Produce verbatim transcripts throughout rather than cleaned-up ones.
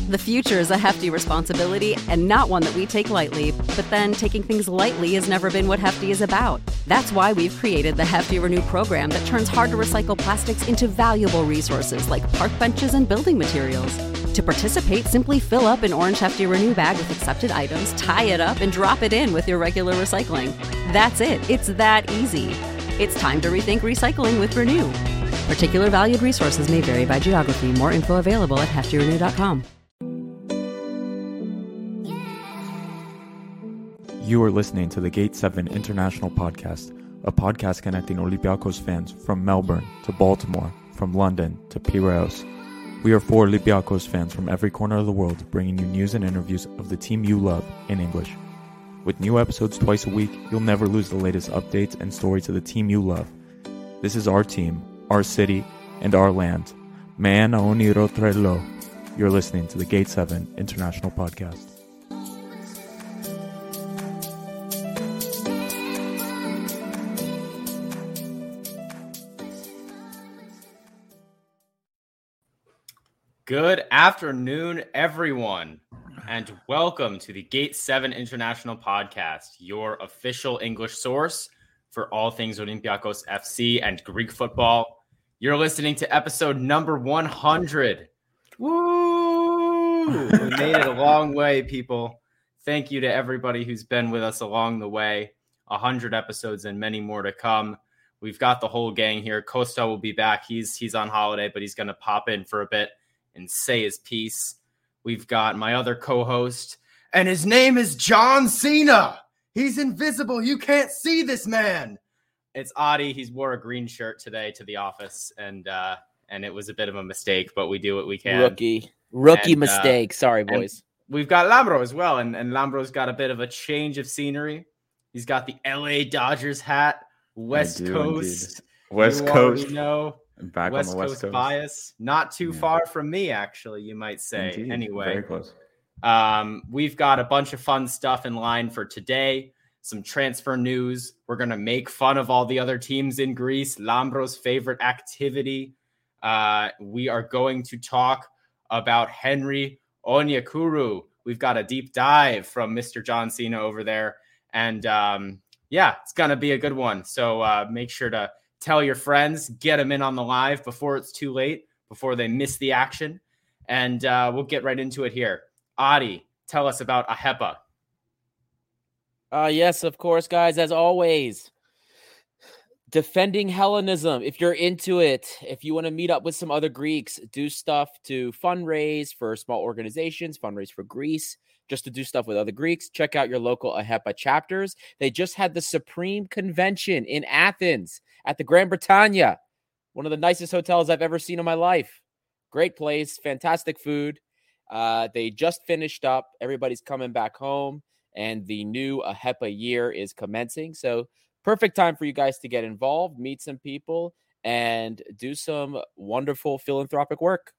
The future is a hefty responsibility and not one that we take lightly, but then taking things lightly has never been what Hefty is about. That's why we've created the Hefty Renew program that turns hard-to-recycle plastics into valuable resources like park benches and building materials. To participate, simply fill up an orange Hefty Renew bag with accepted items, tie it up, and drop it in with your regular recycling. That's it. It's that easy. It's time to rethink recycling with Renew. Particular valued resources may vary by geography. More info available at hefty renew dot com. You are listening to the Gate seven International Podcast, a podcast connecting Olympiacos fans from Melbourne to Baltimore, from London to Piraeus. We are four Olympiacos fans from every corner of the world, bringing you news and interviews of the team you love in English. With new episodes twice a week, you'll never lose the latest updates and stories of the team you love. This is our team, our city, and our land. Man Aoniro Trello. You're listening to the Gate seven International Podcast. Good afternoon, everyone, and welcome to the Gate seven International Podcast, your official English source for all things Olympiacos F C and Greek football. You're listening to episode number one hundred. Woo! We made it a long way, people. Thank you to everybody who's been with us along the way. one hundred episodes and many more to come. We've got the whole gang here. Costa will be back. He's he's on holiday, but he's going to pop in for a bit and say his piece. We've got my other co-host, and his name is John Cena. He's invisible. You can't see this man. It's Adi. He's wore a green shirt today to the office, and uh, and it was a bit of a mistake, but we do what we can. Rookie. Rookie and, mistake. Uh, Sorry, boys. We've got Lambro as well, and, and Lambro's got a bit of a change of scenery. He's got the L A Dodgers hat, West do, Coast. indeed. West you Coast. know. Back West, on the West Coast, Coast bias, not too yeah. far from me, actually, you might say. Indeed. Anyway, Very close. Um, we've got a bunch of fun stuff in line for today. Some transfer news. We're going to make fun of all the other teams in Greece. Lambro's favorite activity. Uh, we are going to talk about Henry Onyekuru. We've got a deep dive from Mister John Cena over there. And um, yeah, it's going to be a good one. So uh, make sure to tell your friends, get them in on the live before it's too late, before they miss the action. And uh, we'll get right into it here. Adi, tell us about AHEPA. Uh, yes, of course, guys, as always. Defending Hellenism. If you're into it, if you want to meet up with some other Greeks, do stuff to fundraise for small organizations, fundraise for Greece, just to do stuff with other Greeks, check out your local AHEPA chapters. They just had the Supreme Convention in Athens at the Grand Britannia, one of the nicest hotels I've ever seen in my life. Great place, fantastic food. Uh, they just finished up. Everybody's coming back home, and the new AHEPA year is commencing. So perfect time for you guys to get involved, meet some people, and do some wonderful philanthropic work.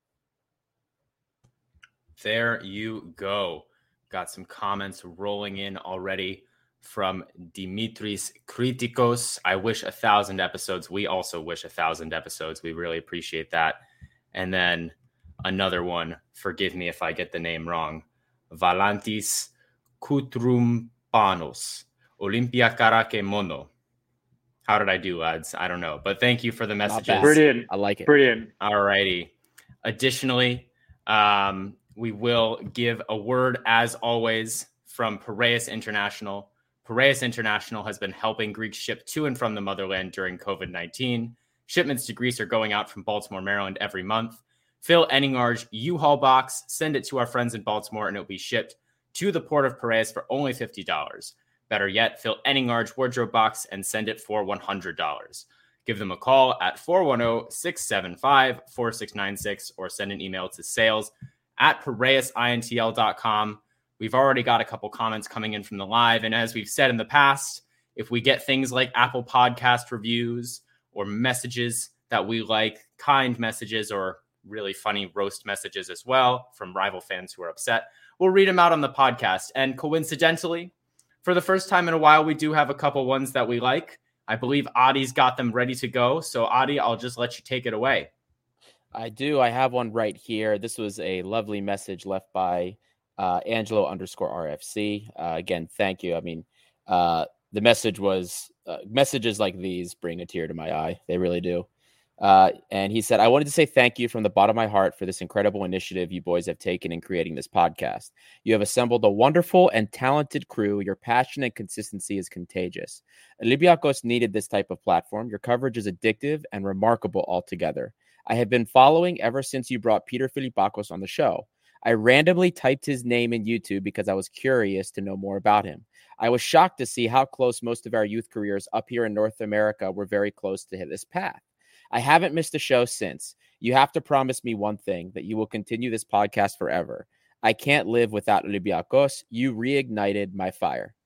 There you go. Got some comments rolling in already from Dimitris Kritikos. I wish a thousand episodes. We also wish a thousand episodes. We really appreciate that. And then another one. Forgive me if I get the name wrong. Valantis Koutroumpanos. Olympia Karake Mono. How did I do, lads? I don't know. But thank you for the messages. Brilliant. I like it. Brilliant. All righty. Additionally, um, we will give a word, as always, from Piraeus International. Piraeus International has been helping Greeks ship to and from the motherland during covid nineteen. Shipments to Greece are going out from Baltimore, Maryland every month. Fill any large U-Haul box, send it to our friends in Baltimore, and it'll be shipped to the port of Piraeus for only fifty dollars. Better yet, fill any large wardrobe box and send it for one hundred dollars. Give them a call at four one zero, six seven five, four six nine six or send an email to sales at piraeus intl dot com. We've already got a couple comments coming in from the live. And as we've said in the past, if we get things like Apple Podcast reviews or messages that we like, kind messages or really funny roast messages as well from rival fans who are upset, we'll read them out on the podcast. And coincidentally, for the first time in a while, we do have a couple ones that we like. I believe Adi's got them ready to go. So Adi, I'll just let you take it away. I do. I have one right here. This was a lovely message left by uh, Angelo underscore R F C. Uh, again, thank you. I mean, uh, the message was uh, messages like these bring a tear to my eye. They really do. Uh, and he said, I wanted to say thank you from the bottom of my heart for this incredible initiative you boys have taken in creating this podcast. You have assembled a wonderful and talented crew. Your passion and consistency is contagious. Olympiacos needed this type of platform. Your coverage is addictive and remarkable altogether. I have been following ever since you brought Peter Filipakos on the show. I randomly typed his name in YouTube because I was curious to know more about him. I was shocked to see how close most of our youth careers up here in North America were very close to hit this path. I haven't missed a show since. You have to promise me one thing, that you will continue this podcast forever. I can't live without Olympiacos. You reignited my fire.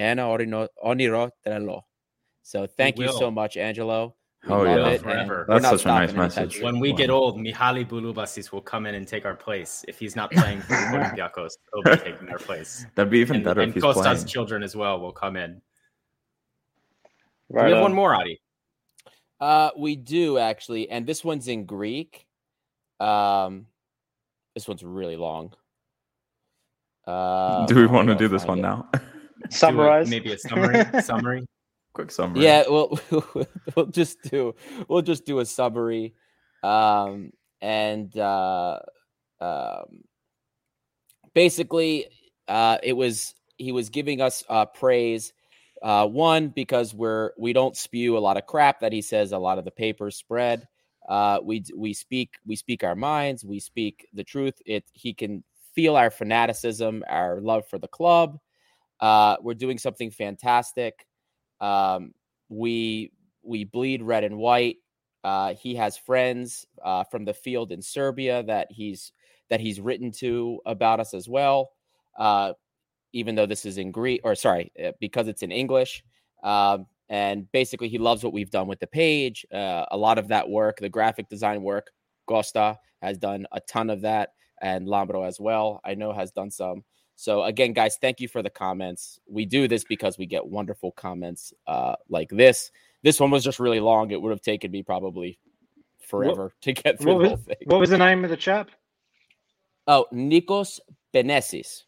So thank you so much, Angelo. We oh, yeah. it, forever. That's such a nice message. When we get old, Mihaly Bouloubasis will come in and take our place. If he's not playing for Olympiacos, he'll be taking our place. That'd be even and, better and if he's Costa's playing. children as well will come in. Right we have on. one more, Adi. Uh, we do actually, and this one's in Greek. Um, this one's really long. Uh, do we want to do this one it. now? Summarize. A, maybe a summary. summary. Quick summary. Yeah, we'll we'll just do we'll just do a summary, um, and uh, um, basically, uh, it was he was giving us uh, praise. Uh, one, because we're we don't spew a lot of crap that he says a lot of the papers spread. Uh, we we speak we speak our minds. We speak the truth. It he can feel our fanaticism, our love for the club. Uh, we're doing something fantastic. Um, we we bleed red and white. Uh, he has friends uh, from the field in Serbia that he's that he's written to about us as well. Uh, even though this is in Greek, or sorry, because it's in English. Um, and basically he loves what we've done with the page. Uh, a lot of that work, the graphic design work, Costa has done a ton of that, and Lambro as well, I know has done some. So again, guys, thank you for the comments. We do this because we get wonderful comments uh, like this. This one was just really long. It would have taken me probably forever what, to get through the was, whole thing. What was the name of the chap? Oh, Nikos Benesis.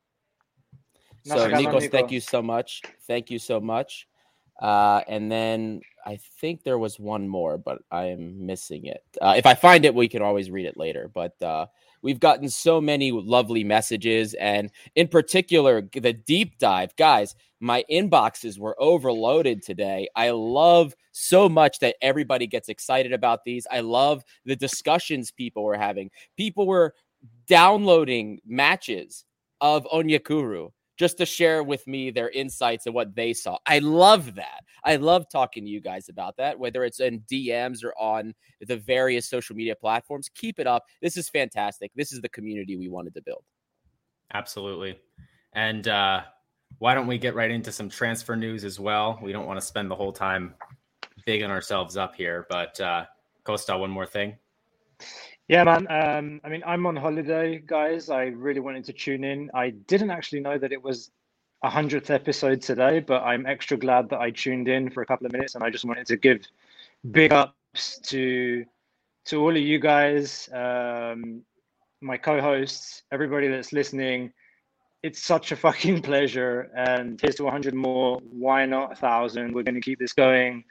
So, Nikos, thank you so much. Thank you so much. Uh, and then I think there was one more, but I am missing it. Uh, if I find it, we can always read it later. But uh, we've gotten so many lovely messages. And in particular, the deep dive. Guys, my inboxes were overloaded today. I love so much that everybody gets excited about these. I love the discussions people were having. People were downloading matches of Onyekuru just to share with me their insights and what they saw. I love that. I love talking to you guys about that, whether it's in D Ms or on the various social media platforms. Keep it up. This is fantastic. This is the community we wanted to build. Absolutely. And uh, why don't we get right into some transfer news as well? We don't want to spend the whole time bigging ourselves up here, but uh, Costa, one more thing. Yeah, man. Um, I mean, I'm on holiday, guys. I really wanted to tune in. I didn't actually know that it was a hundredth episode today, but I'm extra glad that I tuned in for a couple of minutes, and I just wanted to give big ups to to all of you guys, um, my co-hosts, everybody that's listening. It's such a fucking pleasure, and here's to one hundred more. Why not a thousand? We're going to keep this going.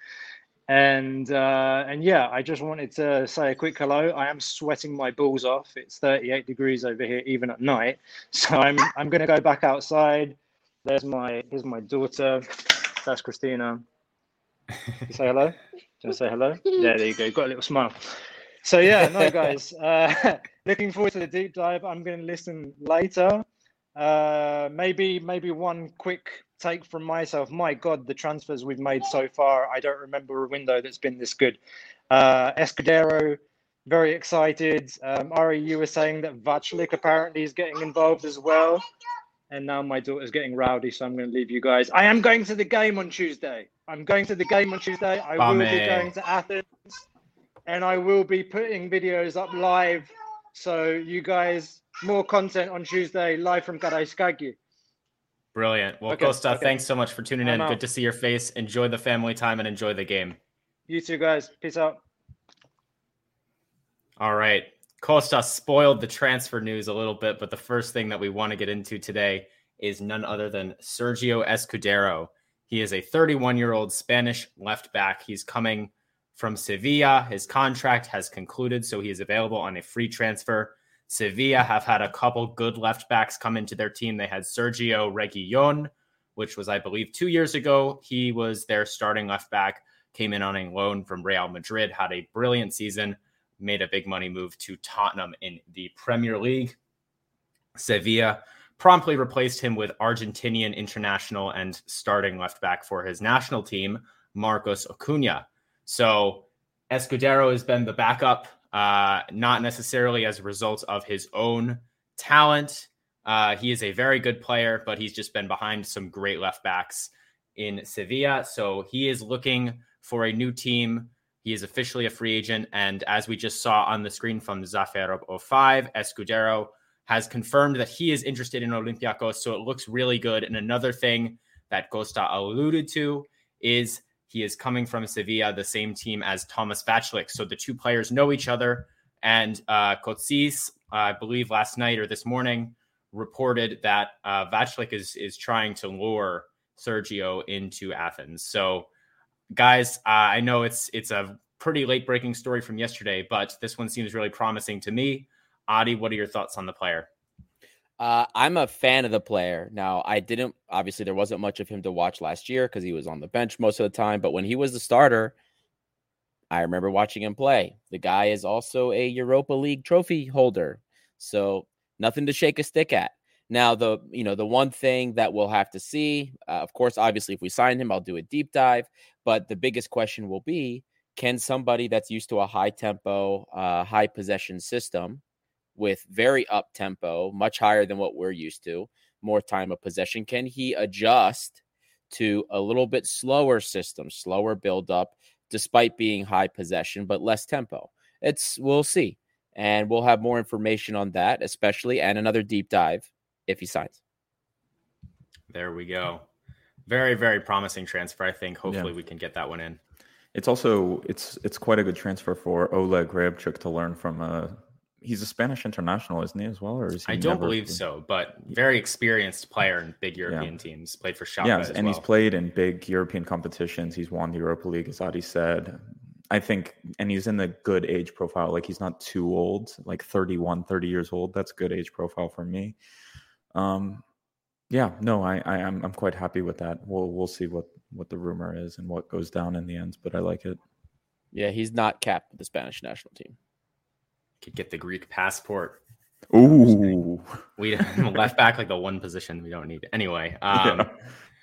And uh, and yeah, I just wanted to say a quick hello. I am sweating my balls off. It's thirty-eight degrees over here, even at night. So I'm I'm gonna go back outside. There's my here's my daughter. That's Christina. You say hello. Do you want to say hello? Yeah, there you go. You've got a little smile. So yeah, no guys. Uh, looking forward to the deep dive. I'm gonna listen later. Uh, maybe maybe one quick take from myself. My God, the transfers we've made so far. I don't remember a window that's been this good. Uh, Escudero, very excited. Um, Ari, you were saying that Vaclik apparently is getting involved as well. And now my daughter's getting rowdy, so I'm going to leave you guys. I am going to the game on Tuesday. I'm going to the game on Tuesday. I Bame. will be going to Athens. And I will be putting videos up live. So you guys, more content on Tuesday, live from Karaiskaki. Brilliant. Well, okay, Costa, okay. thanks so much for tuning in. I'm Good out. to see your face. Enjoy the family time and enjoy the game. You too, guys. Peace out. All right. Costa spoiled the transfer news a little bit, but the first thing that we want to get into today is none other than Sergio Escudero. He is a thirty-one-year-old Spanish left back. He's coming from Sevilla. His contract has concluded, so he is available on a free transfer. Sevilla have had a couple good left backs come into their team. They had Sergio Reguilon, which was, I believe, two years ago. He was their starting left back, came in on a loan from Real Madrid, had a brilliant season, made a big money move to Tottenham in the Premier League. Sevilla promptly replaced him with Argentinian international and starting left back for his national team, Marcos Acuna. So Escudero has been the backup, uh, not necessarily as a result of his own talent. Uh, he is a very good player, but he's just been behind some great left backs in Sevilla. So he is looking for a new team. He is officially a free agent. And as we just saw on the screen from Zafer oh five, Escudero has confirmed that he is interested in Olympiacos. So it looks really good. And another thing that Costa alluded to is he is coming from Sevilla, the same team as Thomas Vaclik. So the two players know each other. And uh, Kotsis, uh, I believe last night or this morning, reported that uh, Vaclik is, is trying to lure Sergio into Athens. So guys, uh, I know it's it's a pretty late breaking story from yesterday, but this one seems really promising to me. Adi, what are your thoughts on the player? Uh, I'm a fan of the player. Now, I didn't, obviously there wasn't much of him to watch last year because he was on the bench most of the time, but when he was the starter, I remember watching him play. The guy is also a Europa League trophy holder, so nothing to shake a stick at. Now, the you know the one thing that we'll have to see, uh, of course, obviously, if we sign him, I'll do a deep dive. But the biggest question will be, can somebody that's used to a high tempo, uh, high possession system with very up tempo, much higher than what we're used to, more time of possession, can he adjust to a little bit slower system, slower build up, despite being high possession, but less tempo? It's we'll see. And we'll have more information on that, especially, and another deep dive if he signs. There we go. Very, very promising transfer. I think hopefully Yeah. we can get that one in. It's also it's it's quite a good transfer for Oleg Grabchuk to learn from. A, he's a Spanish international, isn't he, as well? Or is he I don't never, believe so, but very experienced player in big European yeah. teams. Played for Schalke Yeah, as and well. he's played in big European competitions. He's won the Europa League, as Adi said. I think, and he's in the good age profile. Like, he's not too old, like thirty-one, thirty years old. That's good age profile for me. Um, yeah, no, I, I, I'm, I'm quite happy with that. We'll, we'll see what, what the rumor is and what goes down in the end, but I like it. Yeah, he's not capped with the Spanish national team. Could get the Greek passport. Ooh, We left back like the one position we don't need. Anyway, um, yeah.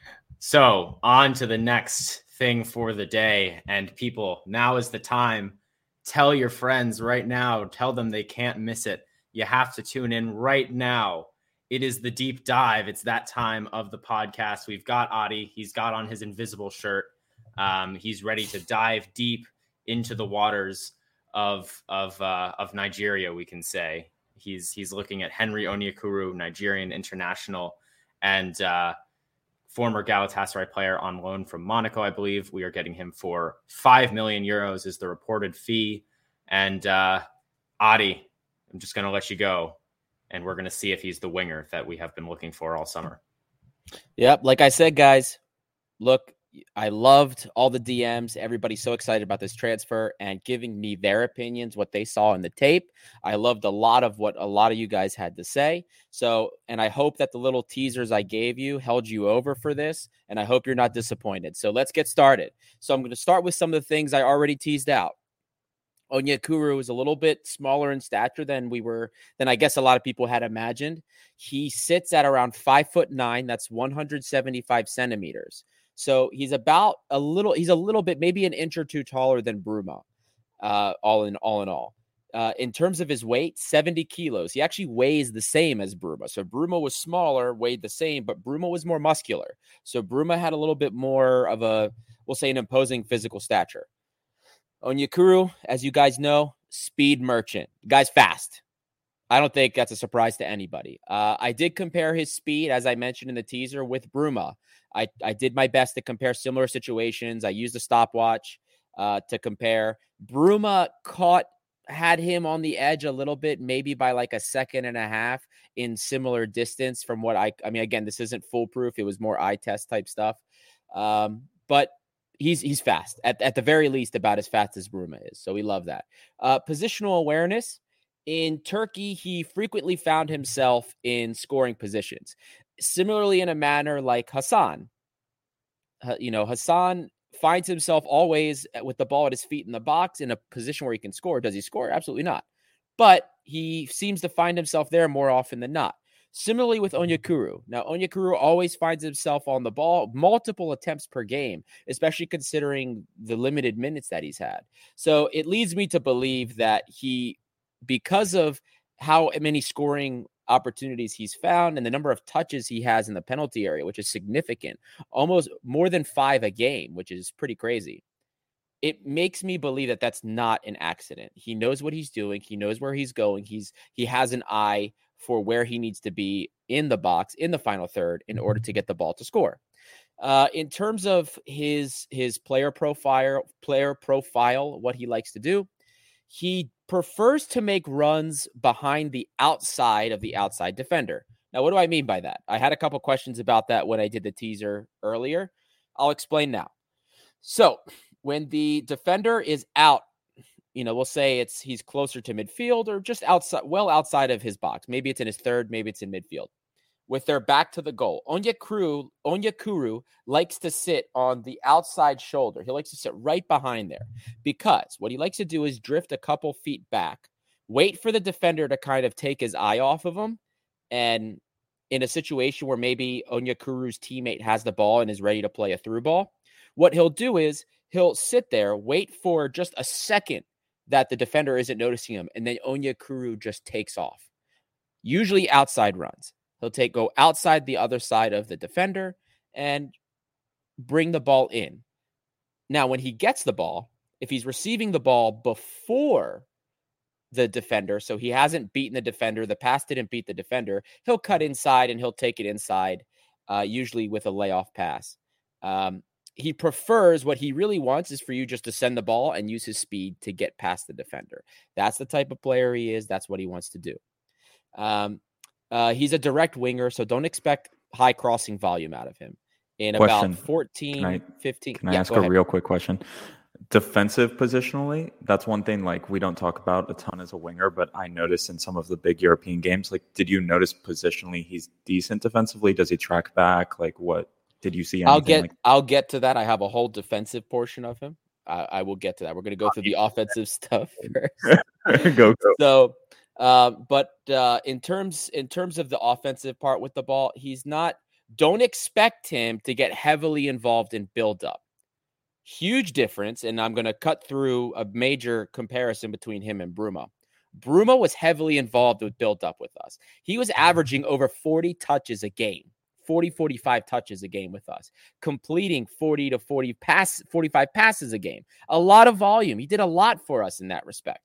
So on to the next thing for the day. And people, now is the time. Tell your friends right now. Tell them they can't miss it. You have to tune in right now. It is the deep dive. It's that time of the podcast. We've got Adi. He's got on his invisible shirt. Um, he's ready to dive deep into the waters of of uh, of Nigeria, we can say. He's he's looking at Henry Onyekuru, Nigerian international, and uh, former Galatasaray player on loan from Monaco, I believe. We are getting him for five million euros is the reported fee. And uh, Adi, I'm just going to let you go. And we're going to see if he's the winger that we have been looking for all summer. Yep. Like I said, guys, look, I loved all the D Ms. Everybody's so excited about this transfer and giving me their opinions, what they saw in the tape. I loved a lot of what a lot of you guys had to say. So, and I hope that the little teasers I gave you held you over for this, and I hope you're not disappointed. So let's get started. So I'm going to start with some of the things I already teased out. Onyekuru is a little bit smaller in stature than we were, than I guess a lot of people had imagined. He sits at around five foot nine. That's one hundred seventy-five centimeters. So he's about a little, he's a little bit, maybe an inch or two taller than Bruma, uh, all in all in all. Uh, in terms of his weight, seventy kilos. He actually weighs the same as Bruma. So Bruma was smaller, weighed the same, but Bruma was more muscular. So Bruma had a little bit more of a, we'll say, an imposing physical stature. Onyekuru, as you guys know, speed merchant. The guy's fast. I don't think that's a surprise to anybody. Uh, I did compare his speed, as I mentioned in the teaser, with Bruma. I, I did my best to compare similar situations. I used a stopwatch uh, to compare. Bruma caught had him on the edge a little bit, maybe by like a second and a half in similar distance from what I, I mean, again, this isn't foolproof. It was more eye test type stuff. Um, but he's, he's fast at, at the very least, about as fast as Bruma is. So we love that. Uh, positional awareness in Turkey. He frequently found himself in scoring positions, similarly in a manner like Hassan. Uh, you know, Hassan finds himself always with the ball at his feet in the box in a position where he can score. Does he score? Absolutely not. But he seems to find himself there more often than not. Similarly with Onyekuru. Now, Onyekuru always finds himself on the ball, multiple attempts per game, especially considering the limited minutes that he's had. So it leads me to believe that he, because of how many scoring opportunities he's found and the number of touches he has in the penalty area, which is significant, almost more than five a game, which is pretty crazy. It makes me believe that that's not an accident. He knows what he's doing. He knows where he's going. He's, he has an eye for where he needs to be in the box in the final third in order to get the ball to score. Uh, in terms of his, his player profile, player profile, what he likes to do, he prefers to make runs behind the outside of the outside defender. Now, what do I mean by that? I had a couple questions about that when I did the teaser earlier. I'll explain now. So when the defender is out, you know, we'll say it's he's closer to midfield or just outside, well outside of his box. Maybe it's in his third, maybe it's in midfield. With their back to the goal, Onyekuru, Onyekuru likes to sit on the outside shoulder. He likes to sit right behind there because what he likes to do is drift a couple feet back, wait for the defender to kind of take his eye off of him. And in a situation where maybe Onyekuru's teammate has the ball and is ready to play a through ball, what he'll do is he'll sit there, wait for just a second that the defender isn't noticing him, and then Onyekuru just takes off. Usually outside runs. He'll take go outside the other side of the defender and bring the ball in. Now, when he gets the ball, if he's receiving the ball before the defender, so he hasn't beaten the defender, the pass didn't beat the defender, he'll cut inside and he'll take it inside, uh, usually with a layoff pass. Um, he prefers, what he really wants is for you just to send the ball and use his speed to get past the defender. That's the type of player he is. That's what he wants to do. Um, Uh, he's a direct winger, so don't expect high crossing volume out of him. In Question. about fourteen, Can I, fifteen. Can I yeah, ask a ahead. real quick question? Defensive positionally, that's one thing like we don't talk about a ton as a winger, but I noticed in some of the big European games, like, did you notice positionally he's decent defensively? Does he track back? Like, what did you see? I'll get, like- I'll get to that. I have a whole defensive portion of him. I, I will get to that. We're going to go through the offensive stuff first. go, go. So, Uh, but uh, in terms in terms of the offensive part with the ball, he's not. Don't expect him to get heavily involved in build-up. Huge difference, and I'm going to cut through a major comparison between him and Bruma. Bruma was heavily involved with build-up with us. He was averaging over forty touches a game, forty, forty-five touches a game with us, completing forty to forty pass, forty-five passes a game. A lot of volume. He did a lot for us in that respect.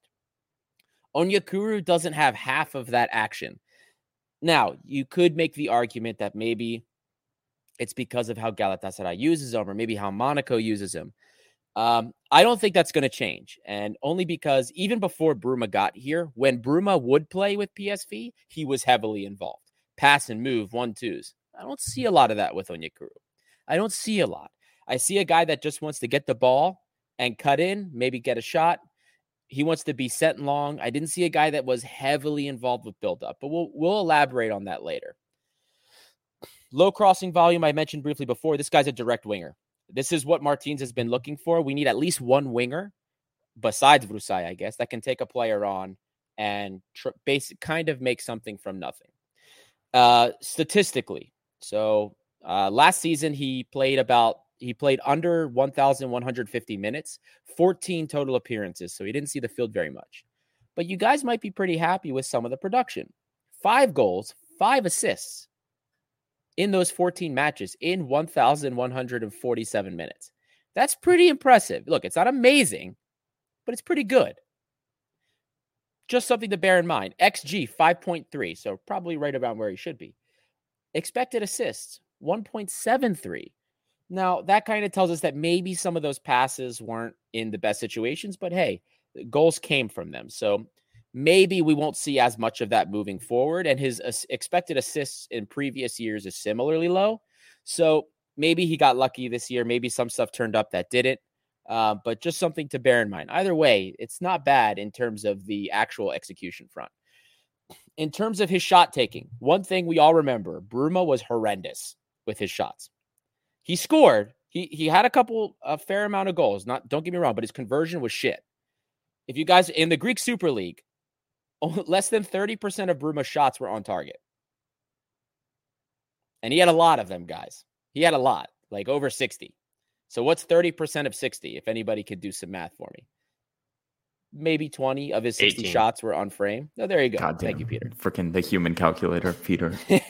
Onyekuru doesn't have half of that action. Now, you could make the argument that maybe it's because of how Galatasaray uses him or maybe how Monaco uses him. Um, I don't think that's going to change. And only because even before Bruma got here, when Bruma would play with P S V, he was heavily involved. Pass and move, one-twos. I don't see a lot of that with Onyekuru. I don't see a lot. I see a guy that just wants to get the ball and cut in, maybe get a shot. He wants to be set long. I didn't see a guy that was heavily involved with build-up, but we'll we'll elaborate on that later. Low crossing volume, I mentioned briefly before. This guy's a direct winger. This is what Martins has been looking for. We need at least one winger, besides Vrusai, I guess, that can take a player on and tr- basic kind of make something from nothing. Uh, statistically, so uh, last season he played about He played under one thousand one hundred fifty minutes, fourteen total appearances, so he didn't see the field very much. But you guys might be pretty happy with some of the production. Five goals, five assists in those fourteen matches in one thousand one hundred forty-seven minutes. That's pretty impressive. Look, it's not amazing, but it's pretty good. Just something to bear in mind. X G, five point three, so probably right around where he should be. Expected assists, one point seven three. Now, that kind of tells us that maybe some of those passes weren't in the best situations, but hey, goals came from them. So maybe we won't see as much of that moving forward. And his uh, expected assists in previous years is similarly low. So maybe he got lucky this year. Maybe some stuff turned up that didn't. Uh, but just something to bear in mind. Either way, it's not bad in terms of the actual execution front. In terms of his shot taking, one thing we all remember, Bruma was horrendous with his shots. He scored. He he had a couple, a fair amount of goals. Not, don't get me wrong, but his conversion was shit. If you guys, in the Greek Super League, less than thirty percent of Bruma's shots were on target. And he had a lot of them, guys. He had a lot, like over sixty. So what's thirty percent of sixty, if anybody could do some math for me? Maybe twenty of his sixty eighteen shots were on frame. Oh, there you go. God Thank damn. you, Peter. Freaking the human calculator, Peter.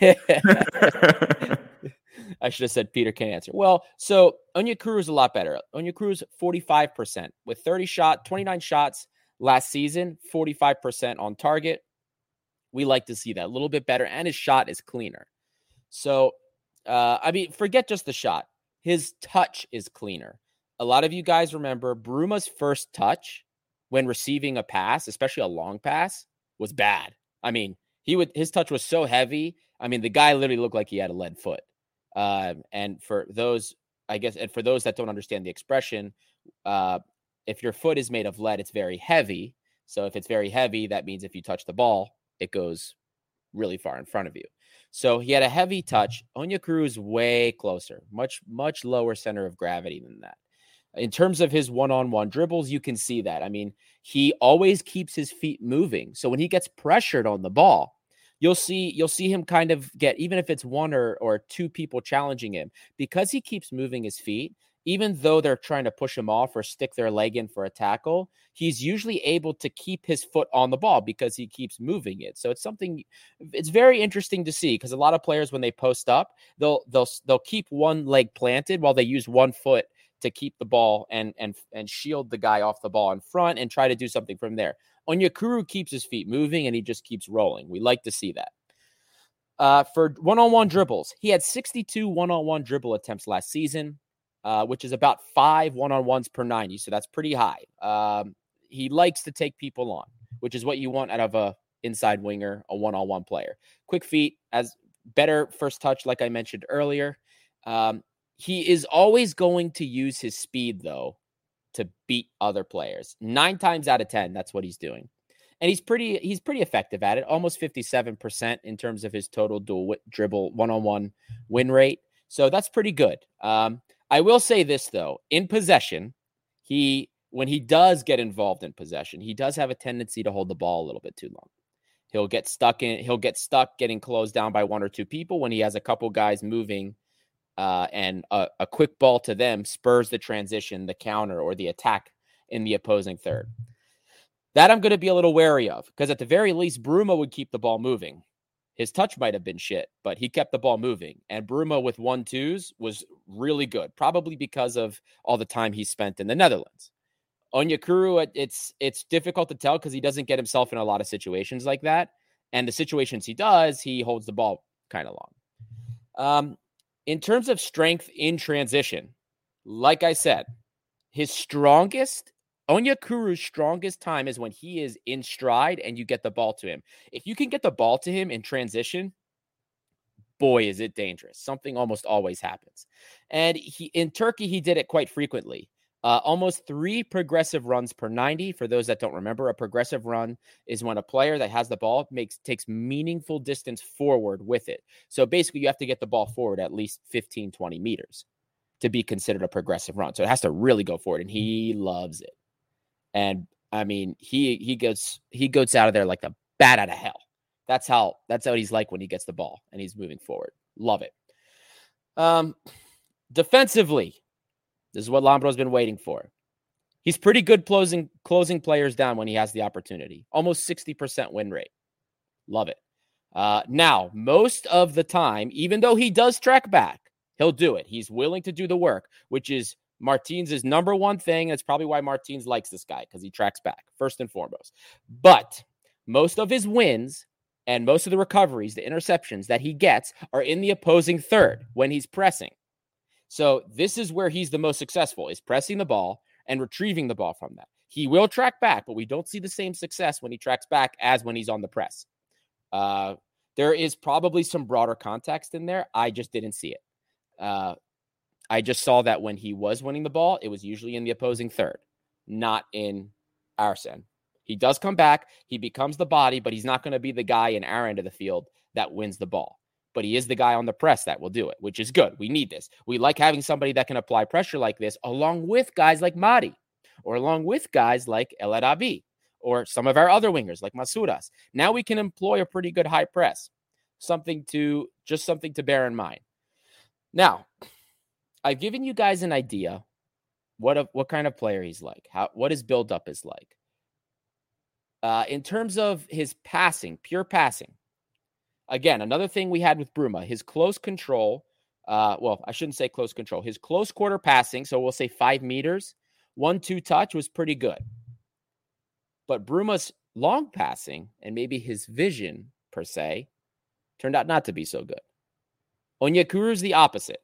I should have said Peter can't answer. Well, so Onyekuru is a lot better. Onyekuru is forty-five percent with thirty shot, twenty-nine shots last season, forty-five percent on target. We like to see that a little bit better, and his shot is cleaner. So, uh, I mean, forget just the shot. His touch is cleaner. A lot of you guys remember Bruma's first touch when receiving a pass, especially a long pass, was bad. I mean, he would his touch was so heavy. I mean, the guy literally looked like he had a lead foot. Uh, and for those, I guess, and for those that don't understand the expression, uh, if your foot is made of lead, it's very heavy. So if it's very heavy, that means if you touch the ball, it goes really far in front of you. So he had a heavy touch. Onyekuru is way closer, much, much lower center of gravity than that. In terms of his one-on-one dribbles, you can see that. I mean, he always keeps his feet moving. So when he gets pressured on the ball, you'll see you'll see him kind of get, even if it's one or, or two people challenging him, because he keeps moving his feet, even though they're trying to push him off or stick their leg in for a tackle, he's usually able to keep his foot on the ball because he keeps moving it. So it's something, it's very interesting to see, because a lot of players, when they post up, they'll they'll they'll keep one leg planted while they use one foot to keep the ball and and and shield the guy off the ball in front and try to do something from there. Onyekuru keeps his feet moving and he just keeps rolling. We like to see that. Uh, for one-on-one dribbles, he had sixty-two one-on-one dribble attempts last season. Uh, which is about five one-on-ones per ninety. So that's pretty high. Um, he likes to take people on, which is what you want out of a inside winger, a one-on-one player. Quick feet, as better first touch, like I mentioned earlier. Um, he is always going to use his speed, though, to beat other players. Nine times out of ten, that's what he's doing. And he's pretty he's pretty effective at it, almost fifty-seven percent in terms of his total dual dribble one-on-one win rate. So that's pretty good. Um, I will say this, though. In possession, he when he does get involved in possession, he does have a tendency to hold the ball a little bit too long. He'll get stuck in. He'll get stuck getting closed down by one or two people when he has a couple guys moving, uh, and a, a quick ball to them spurs the transition, the counter, or the attack in the opposing third. That I'm going to be a little wary of, because at the very least, Bruma would keep the ball moving. His touch might have been shit, but he kept the ball moving. And Bruma with one-twos was really good, probably because of all the time he spent in the Netherlands. Onyekuru, it's it's difficult to tell because he doesn't get himself in a lot of situations like that. And the situations he does, he holds the ball kind of long. Um, in terms of strength in transition, like I said, his strongest Onyekuru's strongest time is when he is in stride and you get the ball to him. If you can get the ball to him in transition, boy, is it dangerous. Something almost always happens. And he in Turkey, he did it quite frequently. Uh, almost three progressive runs per ninety. For those that don't remember, a progressive run is when a player that has the ball makes takes meaningful distance forward with it. So basically, you have to get the ball forward at least fifteen, twenty meters to be considered a progressive run. So it has to really go forward, and he loves it. And I mean, he he goes he goes out of there like the bat out of hell. That's how that's how he's like when he gets the ball and he's moving forward. Love it. Um, defensively, this is what Lambro's been waiting for. He's pretty good closing closing players down when he has the opportunity. Almost sixty percent win rate. Love it. Uh, now, most of the time, even though he does track back, he'll do it. He's willing to do the work, which is Martins' number one thing. That's probably why Martins likes this guy, because he tracks back, first and foremost. But most of his wins and most of the recoveries, the interceptions that he gets are in the opposing third when he's pressing. So this is where he's the most successful, is pressing the ball and retrieving the ball from that. He will track back, but we don't see the same success when he tracks back as when he's on the press. Uh, there is probably some broader context in there. I just didn't see it. Uh, I just saw that when he was winning the ball, it was usually in the opposing third, not in our end. He does come back. He becomes the body, but he's not going to be the guy in our end of the field that wins the ball. But he is the guy on the press that will do it, which is good. We need this. We like having somebody that can apply pressure like this, along with guys like Mari, or along with guys like El Arabi, or some of our other wingers like Masouras. Now we can employ a pretty good high press. Something to, just something to bear in mind. Now, I've given you guys an idea what a, what kind of player he's like, how what his buildup is like. Uh, in terms of his passing, pure passing, again, another thing we had with Bruma, his close control, uh, well, I shouldn't say close control, his close quarter passing, so we'll say five meters, one, two touch was pretty good. But Bruma's long passing and maybe his vision, per se, turned out not to be so good. Onyekuru's the opposite.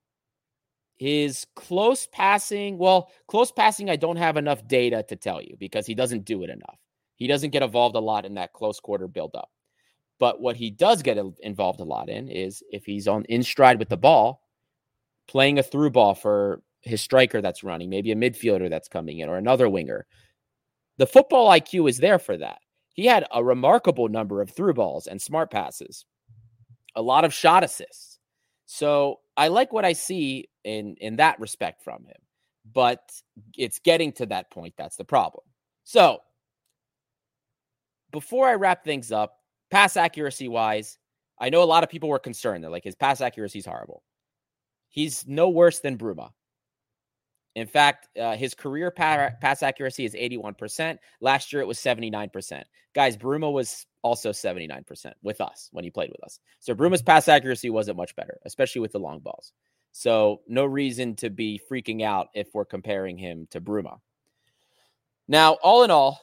His close passing, well, close passing, I don't have enough data to tell you because he doesn't do it enough. He doesn't get involved a lot in that close quarter buildup. But what he does get involved a lot in is if he's on in stride with the ball, playing a through ball for his striker that's running, maybe a midfielder that's coming in or another winger. The football I Q is there for that. He had a remarkable number of through balls and smart passes, a lot of shot assists. So I like what I see in, in that respect from him, but it's getting to that point. That's the problem. So before I wrap things up, pass accuracy wise, I know a lot of people were concerned. They're like, his pass accuracy is horrible. He's no worse than Bruma. In fact, uh, his career pa- pass accuracy is eighty-one percent. Last year, it was seventy-nine percent. Guys, Bruma was also seventy-nine percent with us when he played with us. So Bruma's pass accuracy wasn't much better, especially with the long balls. So no reason to be freaking out if we're comparing him to Bruma. Now, all in all,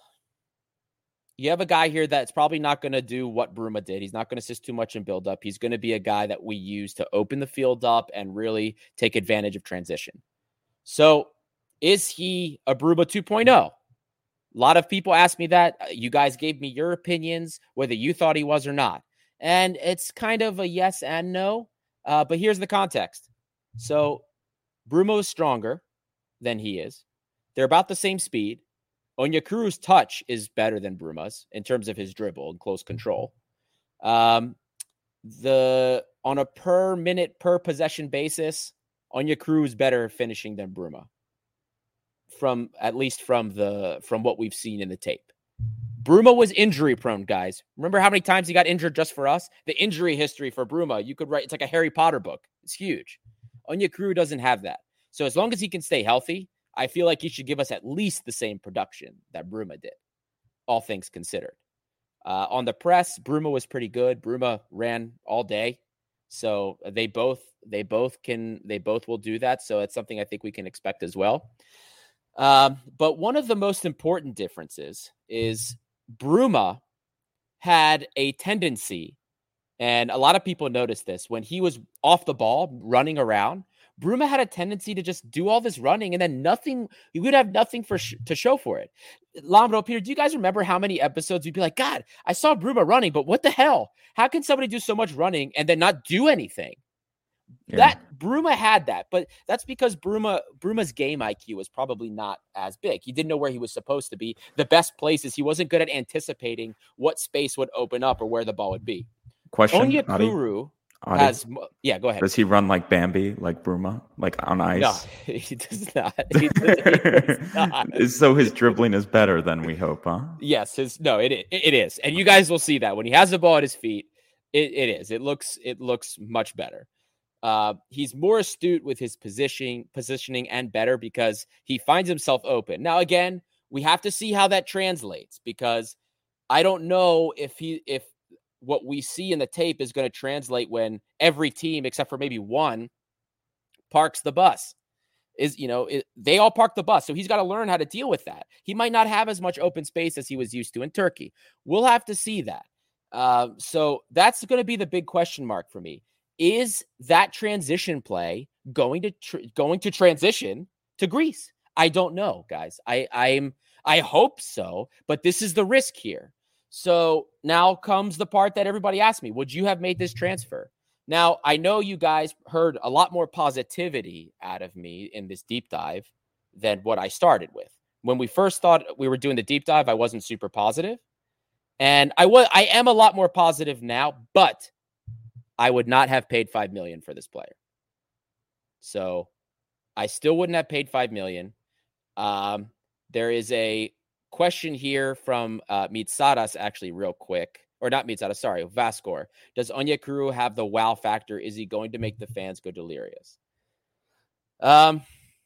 you have a guy here that's probably not going to do what Bruma did. He's not going to assist too much in build-up. He's going to be a guy that we use to open the field up and really take advantage of transition. So is he a Bruma two point oh? A lot of people ask me that. You guys gave me your opinions, whether you thought he was or not. And it's kind of a yes and no. Uh, but here's the context. So Bruma is stronger than he is. They're about the same speed. Onyekuru's touch is better than Bruma's in terms of his dribble and close control. Um, the on a per minute, per possession basis, Onyekuru is better finishing than Bruma. From at least from the from what we've seen in the tape. Bruma was injury prone, guys. Remember how many times he got injured just for us? The injury history for Bruma, you could write, it's like a Harry Potter book. It's huge. Onyekuru doesn't have that. So as long as he can stay healthy, I feel like he should give us at least the same production that Bruma did, all things considered. Uh, on the press, Bruma was pretty good. Bruma ran all day. So they both they both can they both will do that. So it's something I think we can expect as well. Um, but one of the most important differences is Bruma had a tendency, and a lot of people noticed this, when he was off the ball running around, Bruma had a tendency to just do all this running and then nothing, you would have nothing for sh- to show for it. Lambro, Peter, do you guys remember how many episodes we'd be like, God, I saw Bruma running, but what the hell? How can somebody do so much running and then not do anything? Yeah. That Bruma had that, but that's because Bruma Bruma's game I Q was probably not as big. He didn't know where he was supposed to be. The best places, he wasn't good at anticipating what space would open up or where the ball would be. Question, Onyekuru has, yeah, go ahead. Does he run like Bambi, like Bruma, like on ice? No, he does not. He does, he does not. So his dribbling is better than we hope, huh? Yes, his no, it it, it is, and you guys will see that when he has the ball at his feet, it, it is. It looks it looks much better. Uh, he's more astute with his positioning, positioning and better because he finds himself open. Now, again, we have to see how that translates because I don't know if he, if what we see in the tape is going to translate when every team, except for maybe one, parks the bus. Is, you know, it, they all park the bus. So he's got to learn how to deal with that. He might not have as much open space as he was used to in Turkey. We'll have to see that. Uh, so that's going to be the big question mark for me. Is that transition play going to tr- going to transition to Greece? I don't know, guys. I I'm I hope so, but this is the risk here. So now comes the part that everybody asked me, would you have made this transfer? Now, I know you guys heard a lot more positivity out of me in this deep dive than what I started with. When we first thought we were doing the deep dive, I wasn't super positive. And I was, I am a lot more positive now, but I would not have paid five million dollars for this player. So I still wouldn't have paid five million dollars. Um, there is a question here from uh, Mitsaras, actually, real quick. Or not Mitsaras, sorry, Vascor. Does Onyekuru have the wow factor? Is he going to make the fans go delirious? Um,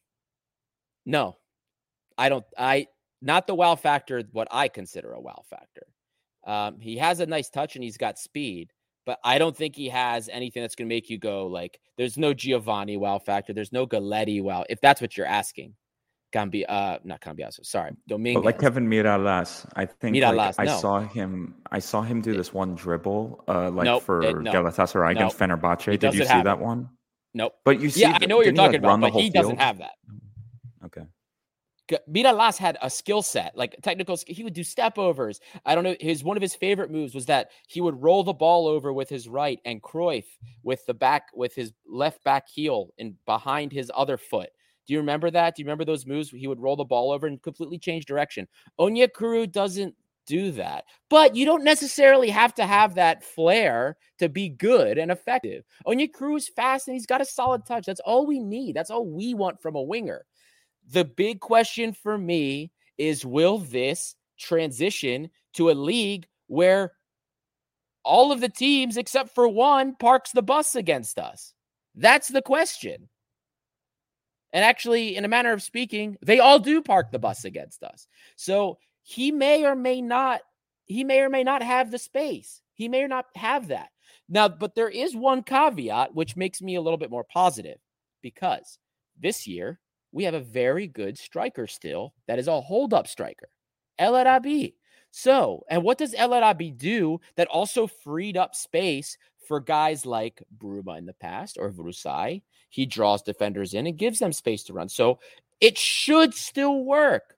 no. I don't, I, not the wow factor, what I consider a wow factor. Um, he has a nice touch and he's got speed, but I don't think he has anything that's going to make you go like, there's no Giovanni wow factor. There's no Galletti wow. If that's what you're asking. Cambi, uh, not Cambiaso, sorry. Dominguez. But like Kevin Mirallas, I think Mirallas, like, I no. saw him I saw him do this one dribble uh, like Nope, for it- no. Galatasaray No. against Fenerbahce. He Did you doesn't see have that it. one? Nope. But you see Yeah, I the- know what you're didn't he, talking like, about, run the but he whole doesn't field? have that. Okay. Mirallas had a skill set, like technical. He would do step overs. I don't know. His one of his favorite moves was that he would roll the ball over with his right, and Cruyff with the back with his left back heel and behind his other foot. Do you remember that? Do you remember those moves? He would roll the ball over and completely change direction. Onyekuru doesn't do that, but you don't necessarily have to have that flair to be good and effective. Onyekuru is fast and he's got a solid touch. That's all we need. That's all we want from a winger. The big question for me is, will this transition to a league where all of the teams except for one parks the bus against us? That's the question. And actually, in a manner of speaking, they all do park the bus against us. So he may or may not, he may or may not have the space. He may or not have that. Now, but there is one caveat, which makes me a little bit more positive, because this year, we have a very good striker still that is a hold-up striker, El Arabi. So, and what does El Arabi do that also freed up space for guys like Bruma in the past or Vrusai? He draws defenders in and gives them space to run. So it should still work.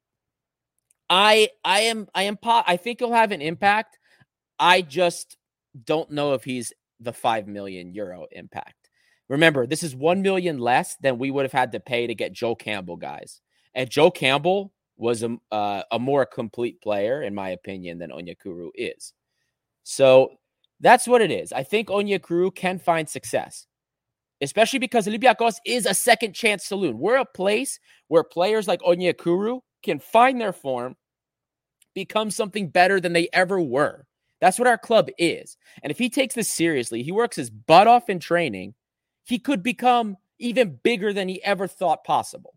I I am I am po- I think he'll have an impact. I just don't know if he's the five million euro impact. Remember, this is one million less than we would have had to pay to get Joe Campbell, guys. And Joe Campbell was a, uh, a more complete player, in my opinion, than Onyekuru is. So that's what it is. I think Onyekuru can find success, especially because Olympiacos is a second chance saloon. We're a place where players like Onyekuru can find their form, become something better than they ever were. That's what our club is. And if he takes this seriously, he works his butt off in training, he could become even bigger than he ever thought possible.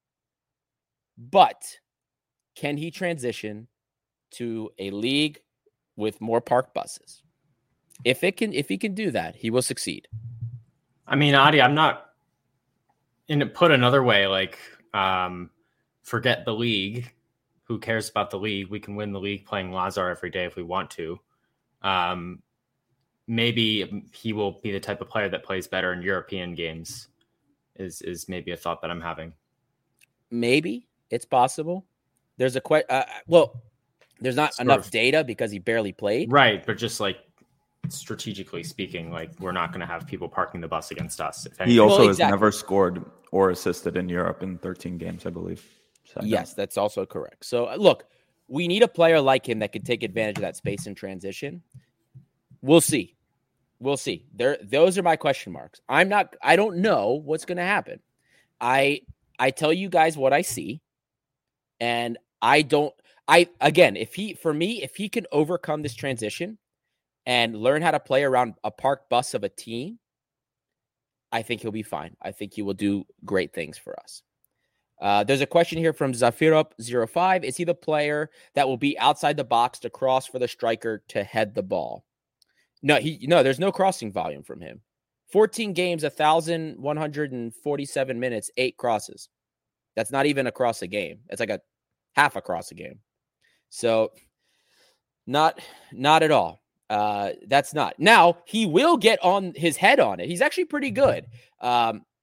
But can he transition to a league with more park buses? If it can, if he can do that, he will succeed. I mean, Adi, I'm not, and put another way, like, um, forget the league. Who cares about the league? We can win the league playing Lazar every day if we want to. Um, maybe he will be the type of player that plays better in European games is, is maybe a thought that I'm having. Maybe it's possible. There's a question. Uh, well, there's not Sort enough of. data because he barely played. Right. But just like strategically speaking, like we're not going to have people parking the bus against us. If He anything. also Well, has exactly. never scored or assisted in Europe in thirteen games, I believe. So I don't- Yes, that's also correct. So uh, look, we need a player like him that can take advantage of that space in transition. We'll see. We'll see. There, those are my question marks. I'm not, I don't know what's going to happen. I, I tell you guys what I see. And I don't, I, again, if he, for me, if he can overcome this transition and learn how to play around a park bus of a team, I think he'll be fine. I think he will do great things for us. Uh, there's a question here from Zafirop zero five. Is he the player that will be outside the box to cross for the striker to head the ball? No, he no, there's no crossing volume from him. fourteen games, one thousand one hundred forty-seven minutes, eight crosses. That's not even across a game. It's like a half across a game. So not not at all. Uh, that's not. Now, he will get on his head on it. He's actually pretty good. Um,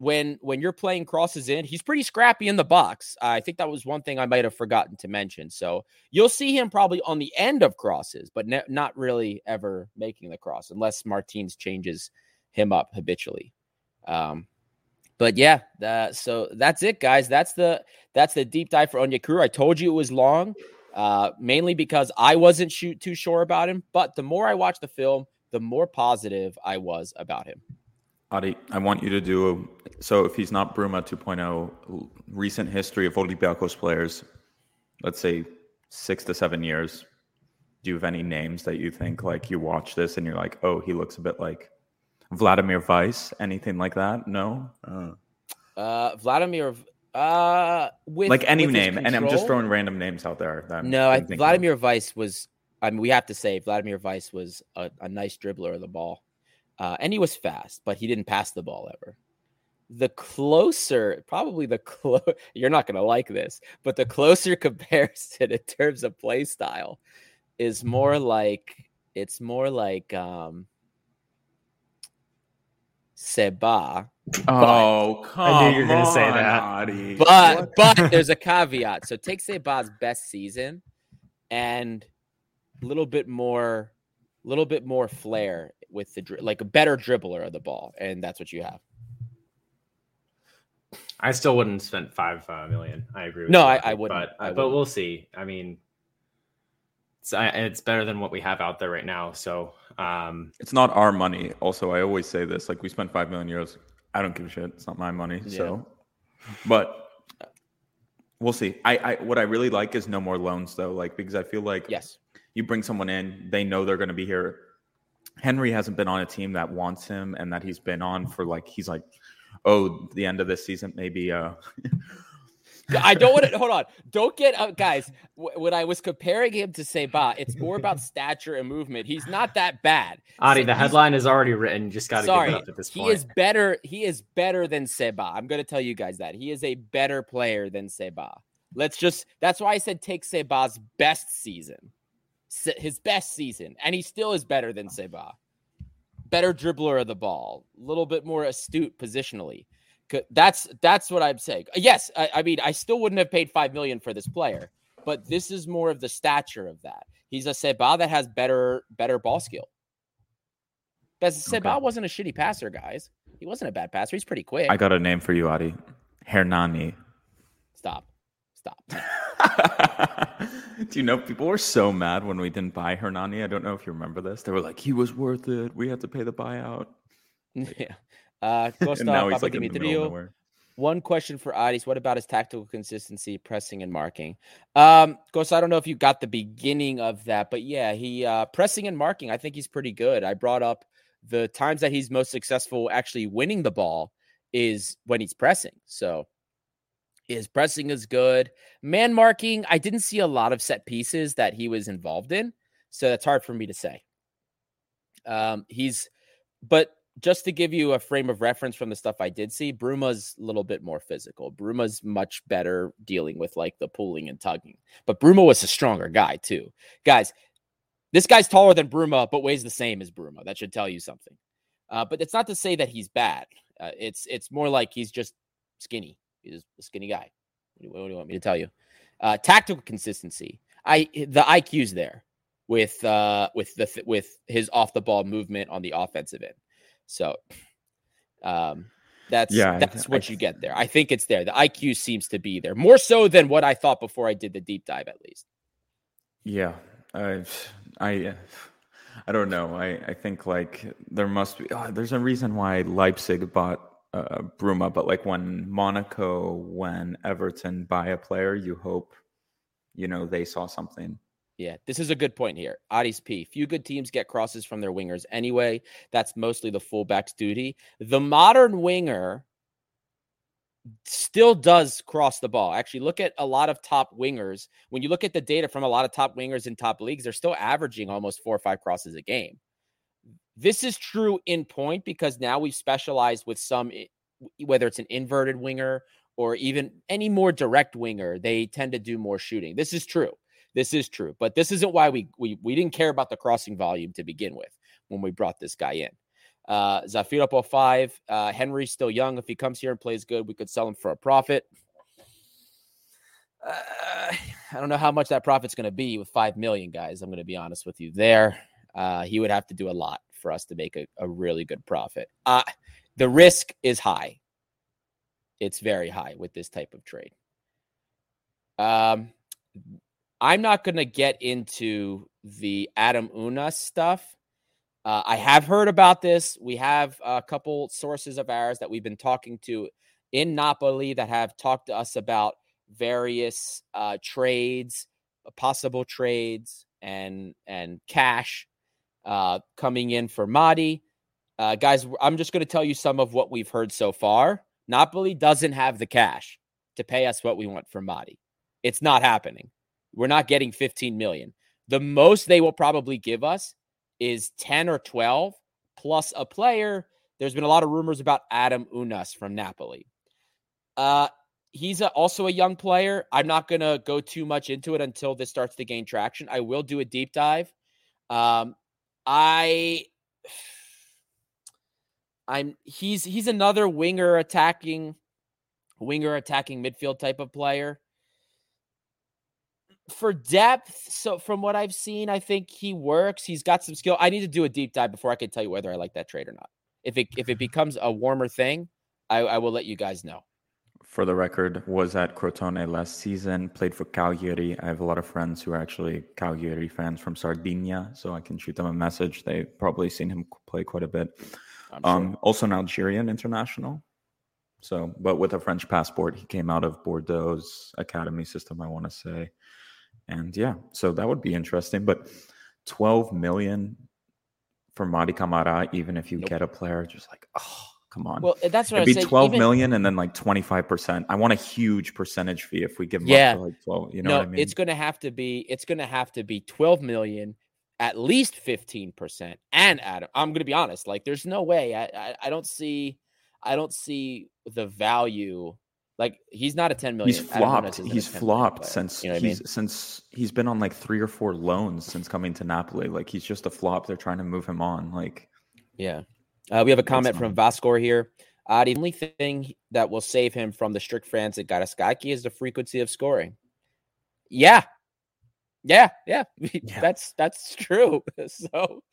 when when you're playing crosses in, he's pretty scrappy in the box. I think that was one thing I might have forgotten to mention. So you'll see him probably on the end of crosses, but ne- not really ever making the cross unless Martins changes him up habitually. Um, but yeah, uh, so that's it, guys. That's the that's the deep dive for Onyekuru. I told you it was long, uh, mainly because I wasn't shoot too sure about him. But the more I watched the film, the more positive I was about him. Adi, I want you to do, a, so if he's not Bruma two point oh, recent history of Olympiacos players, let's say six to seven years, do you have any names that you think, like, you watch this and you're like, oh, he looks a bit like Vladimir Weiss, anything like that? No? Uh, uh Vladimir, uh, with like any with name, and I'm just throwing random names out there. That no, I, Vladimir of. Weiss was, I mean, we have to say, Vladimir Weiss was a, a nice dribbler of the ball. Uh, and he was fast, but he didn't pass the ball ever. The closer, probably the close, you're not going to like this, but the closer comparison in terms of play style is more like, it's more like um, Seba. Oh, but, come I knew you were going to say on, that. Adi. But, but there's a caveat. So take Seba's best season and a little bit more, little bit more flair with the like a better dribbler of the ball, and that's what you have. I still wouldn't spend five uh, million. I agree. With no, you, I, I wouldn't. But, I but wouldn't. We'll see. I mean, it's it's better than what we have out there right now. So um, it's not our money. Also, I always say this: like, we spent five million euros. I don't give a shit. It's not my money. Yeah. So, but we'll see. I, I what I really like is no more loans, though. Like, because I feel like yes, you bring someone in, they know they're going to be here. Henry hasn't been on a team that wants him and that he's been on for, like, he's like, oh, the end of this season, maybe. Uh... I don't want to, hold on. Don't get up, guys. W- when I was comparing him to Seba, it's more about stature and movement. He's not that bad. Adi, so the headline is already written. You just got to give it up at this point. He is better. He is better than Seba. I'm going to tell you guys that. He is a better player than Seba. Let's just, that's why I said take Seba's best season. His best season, and he still is better than Seba. Better dribbler of the ball, a little bit more astute positionally. That's that's what I'm saying. Yes, I, I mean, I still wouldn't have paid five million for this player, but this is more of the stature of that. He's a Seba that has better better ball skill. Because Seba okay. wasn't a shitty passer, guys. He wasn't a bad passer. He's pretty quick. I got a name for you, Adi. Hernani. Stop. Stop. Do you know, people were so mad when we didn't buy Hernani. I don't know if you remember this. They were like, he was worth it. We had to pay the buyout. Yeah. Uh, Costa, now he's like in the middle of nowhere. One question for Adis. What about his tactical consistency, pressing and marking? Um, Costa, I don't know if you got the beginning of that, but yeah, he uh, pressing and marking, I think he's pretty good. I brought up the times that he's most successful actually winning the ball is when he's pressing. So his pressing is good. Man marking, I didn't see a lot of set pieces that he was involved in, so that's hard for me to say. Um, he's, but just to give you a frame of reference from the stuff I did see, Bruma's a little bit more physical. Bruma's much better dealing with like the pulling and tugging, but Bruma was a stronger guy too. Guys, this guy's taller than Bruma, but weighs the same as Bruma. That should tell you something. Uh, but it's not to say that he's bad. Uh, it's it's more like he's just skinny. He's a skinny guy. What do, you, what do you want me to tell you? Uh, tactical consistency. I the I Q's there with uh, with the with his off the ball movement on the offensive end. So um, that's yeah, that's I, what I, you get there. I think it's there. The I Q seems to be there more so than what I thought before I did the deep dive, at least. Yeah, I I I don't know. I I think like there must be. Oh, there's a reason why Leipzig bought Uh, Bruma, but like when Monaco, when Everton buy a player, you hope, you know, they saw something. Yeah, this is a good point here. Adis P. Few good teams get crosses from their wingers anyway. That's mostly the fullback's duty. The modern winger still does cross the ball. Actually, look at a lot of top wingers. When you look at the data from a lot of top wingers in top leagues, they're still averaging almost four or five crosses a game. This is true in point because now we've specialized with some, whether it's an inverted winger or even any more direct winger, they tend to do more shooting. This is true. This is true. But this isn't why we we we didn't care about the crossing volume to begin with when we brought this guy in. Uh, Zafiropoulos five. Uh, Henry's still young. If he comes here and plays good, we could sell him for a profit. Uh, I don't know how much that profit's going to be with five million guys. I'm going to be honest with you there. Uh, he would have to do a lot for us to make a, a really good profit. Uh, the risk is high. It's very high with this type of trade. Um, I'm not going to get into the Adam Unas stuff. Uh, I have heard about this. We have a couple sources of ours that we've been talking to in Napoli that have talked to us about various uh, trades, possible trades, and and cash uh, coming in for Mady. Uh, guys, I'm just going to tell you some of what we've heard so far. Napoli doesn't have the cash to pay us what we want for Mady. It's not happening. We're not getting fifteen million. The most they will probably give us is ten or twelve plus a player. There's been a lot of rumors about Adam Unas from Napoli. Uh, he's a, also a young player. I'm not going to go too much into it until this starts to gain traction. I will do a deep dive. Um, I, I'm he's he's another winger attacking, winger attacking midfield type of player. For depth, so from what I've seen, I think he works. He's got some skill. I need to do a deep dive before I can tell you whether I like that trade or not. If it if it becomes a warmer thing, I, I will let you guys know. For the record, was at Crotone last season, played for Cagliari. I have a lot of friends who are actually Cagliari fans from Sardinia, so I can shoot them a message. They've probably seen him play quite a bit. I'm sure. Um, also an Algerian international. So, but with a French passport, he came out of Bordeaux's academy system, I want to say. And yeah, so that would be interesting. But twelve million for Mady Camara, even if you nope. get a player, just like, oh, come on. Well, that's what It'd I be was twelve saying, million even... and then like twenty-five percent. I want a huge percentage fee if we give him yeah. up to like twelve. You know no, what I mean? It's gonna have to be it's gonna have to be twelve million, at least fifteen percent. And Adam, I'm gonna be honest, like there's no way. I, I I don't see I don't see the value. Like he's not a ten million. He's flopped. He's flopped since you know he's I mean? since he's been on like three or four loans since coming to Napoli. Like he's just a flop. They're trying to move him on. Like yeah. Uh, we have a comment from Vascor here. Uh, the only thing that will save him from the strict fans at Garaskaki is the frequency of scoring. Yeah. Yeah, yeah. yeah. That's that's true. So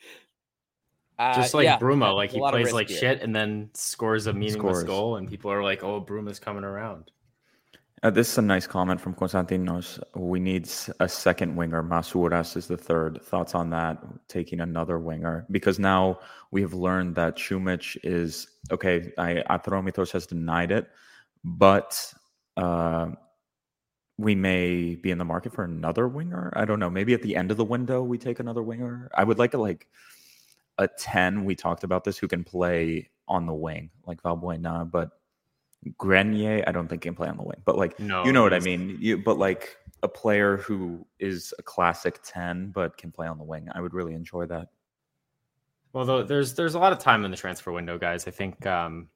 Uh, Just like yeah, Bruma, like he plays like here. shit and then scores a meaningless Scores. goal, and people are like, "Oh, Bruma's coming around." Uh, this is a nice comment from Konstantinos. We need a second winger. Masouras is the third. Thoughts on that? Taking another winger, because now we have learned that Šumić is okay. I Atromitos has denied it, but uh, we may be in the market for another winger. I don't know. Maybe at the end of the window we take another winger. I would like to like. A ten, we talked about this, who can play on the wing, like Valbuena, but Grenier, I don't think can play on the wing. But like, no, you know what I mean? You, but like a player who is a classic ten, but can play on the wing. I would really enjoy that. Well, though, there's there's a lot of time in the transfer window, guys. I think um,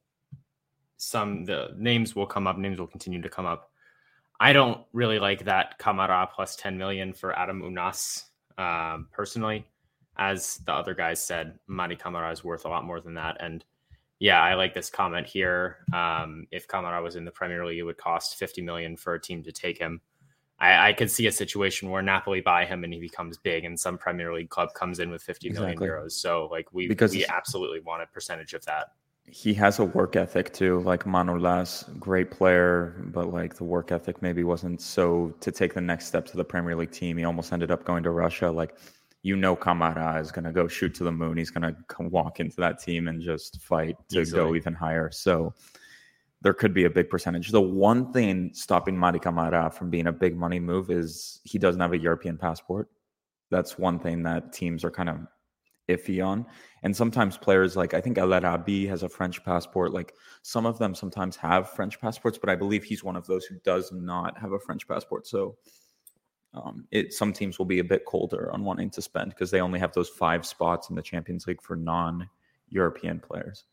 some the names will come up, names will continue to come up. I don't really like that Camara plus ten million for Adam Unas um, personally. As the other guys said, Mady Camara is worth a lot more than that. And yeah, I like this comment here. Um, if Camara was in the Premier League, it would cost fifty million for a team to take him. I, I could see a situation where Napoli buy him and he becomes big and some Premier League club comes in with fifty million exactly. euros. So like we, because we absolutely want a percentage of that. He has a work ethic too, like Manolas, great player, but like the work ethic maybe wasn't so to take the next step to the Premier League team. He almost ended up going to Russia. Like, you know, Camara is going to go shoot to the moon. He's going to walk into that team and just fight to Easily. go even higher. So there could be a big percentage. The one thing stopping Mady Camara from being a big money move is he doesn't have a European passport. That's one thing that teams are kind of iffy on. And sometimes players like, I think El Arabi has a French passport. Like some of them sometimes have French passports, but I believe he's one of those who does not have a French passport. So Um, it some teams will be a bit colder on wanting to spend because they only have those five spots in the Champions League for non-European players.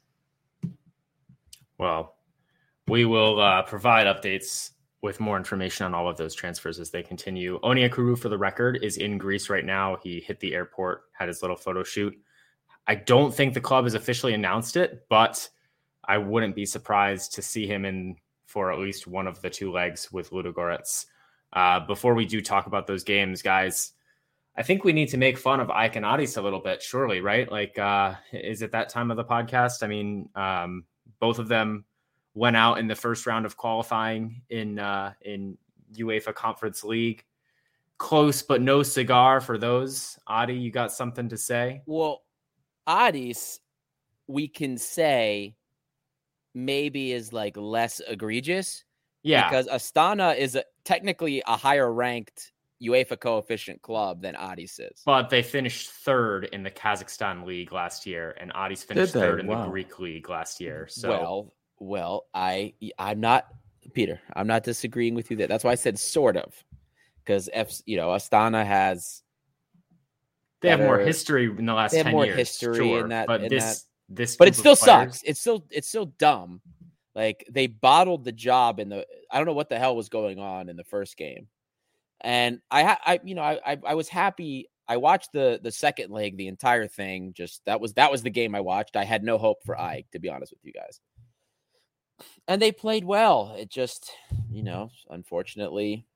Well, we will uh, provide updates with more information on all of those transfers as they continue. Onyekuru, for the record, is in Greece right now. He hit the airport, had his little photo shoot. I don't think the club has officially announced it, but I wouldn't be surprised to see him in for at least one of the two legs with Ludogorets. Uh, before we do talk about those games, guys, I think we need to make fun of Ike and Adis a little bit, surely, right? Like, uh, is it that time of the podcast? I mean, um, both of them went out in the first round of qualifying in uh, in UEFA Conference League. Close, but no cigar for those. Adi, you got something to say? Well, Adis, we can say maybe is like less egregious. Yeah. Because Astana is a, technically a higher ranked UEFA coefficient club than Adis is. But they finished third in the Kazakhstan league last year, and Adis finished third in wow. the Greek league last year. So well, well, I I'm not Peter. I'm not disagreeing with you there. That's why I said sort of, because F, you know, Astana has they better, have more history in the last they have ten more years. history sure, in that. But in this that, this, but it still players, sucks. It's still it's still dumb. Like they bottled the job in the. I don't know what the hell was going on in the first game. And I, I, you know, I, I was happy. I watched the the second leg, the entire thing. Just that was that was the game I watched. I had no hope for Ike, to be honest with you guys. And they played well. It just, you know, unfortunately,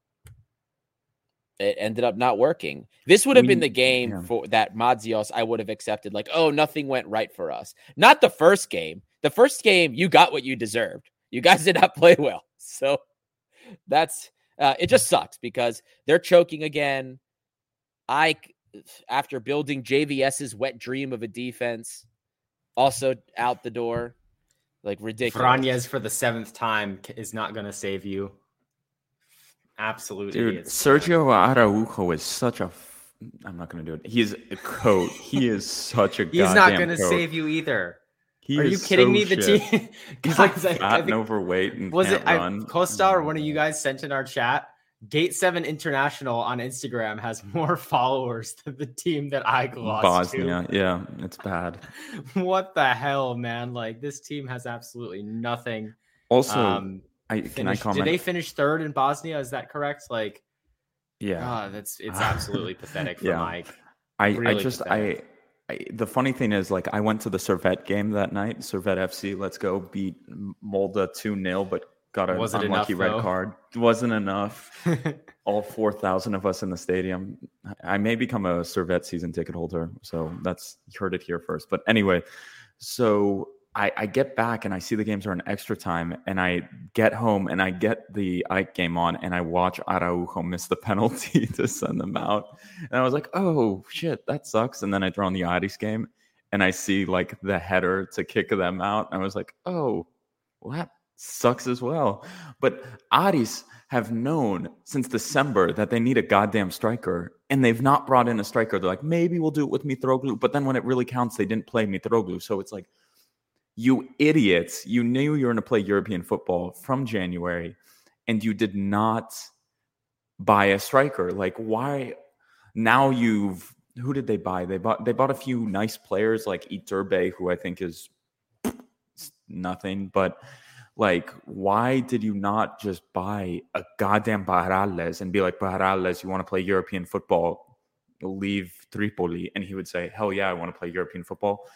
it ended up not working. This would have we, been the game yeah. for that Madzios I would have accepted. Like, oh, nothing went right for us. Not the first game. The first game, you got what you deserved. You guys did not play well. So that's. Uh, it just sucks because they're choking again. Ike, after building J V S's wet dream of a defense, also out the door. Like ridiculous. Franjes for the seventh time is not going to save you. Absolute Dude, idiots. Sergio Araujo is such a. F- I'm not going to do it. He's a coat. He is such a. He's not going to save you either. He Are you kidding so me? The shit. team. He's like fat I, I think, and overweight and was can't it I, run. Costa or one of you guys sent in our chat? Gate seven International on Instagram has more followers than the team that I lost Bosnia. to. Yeah, it's bad. What the hell, man? Like this team has absolutely nothing. Also, um, I finished, can I comment? Did they finish third in Bosnia? Is that correct? Like, yeah, oh, that's it's absolutely pathetic for yeah. Mike. I really I just pathetic. I. I, the funny thing is, like, I went to the Servette game that night. Servette F C, let's go, beat Molde two nil, but got an Wasn't unlucky enough, red though. card. It wasn't enough. All four thousand of us in the stadium. I may become a Servette season ticket holder, so that's you heard it here first. But anyway, so I, I get back and I see the games are in extra time, and I get home and I get the Ike game on, and I watch Araujo miss the penalty to send them out. And I was like, oh, shit, that sucks. And then I throw on the Adis game, and I see, like, the header to kick them out. And I was like, oh, well, that sucks as well. But Adis have known since December that they need a goddamn striker, and they've not brought in a striker. They're like, maybe we'll do it with Mitroglou. But then when it really counts, they didn't play Mitroglou. So it's like, you idiots, you knew you were going to play European football from January, and you did not buy a striker. Like, why? Now you've, who did they buy? They bought, they bought a few nice players like Iturbe, who I think is nothing. But, like, why did you not just buy a goddamn Parrales and be like, Parrales, you want to play European football? Leave Tripoli. And he would say, hell yeah, I want to play European football.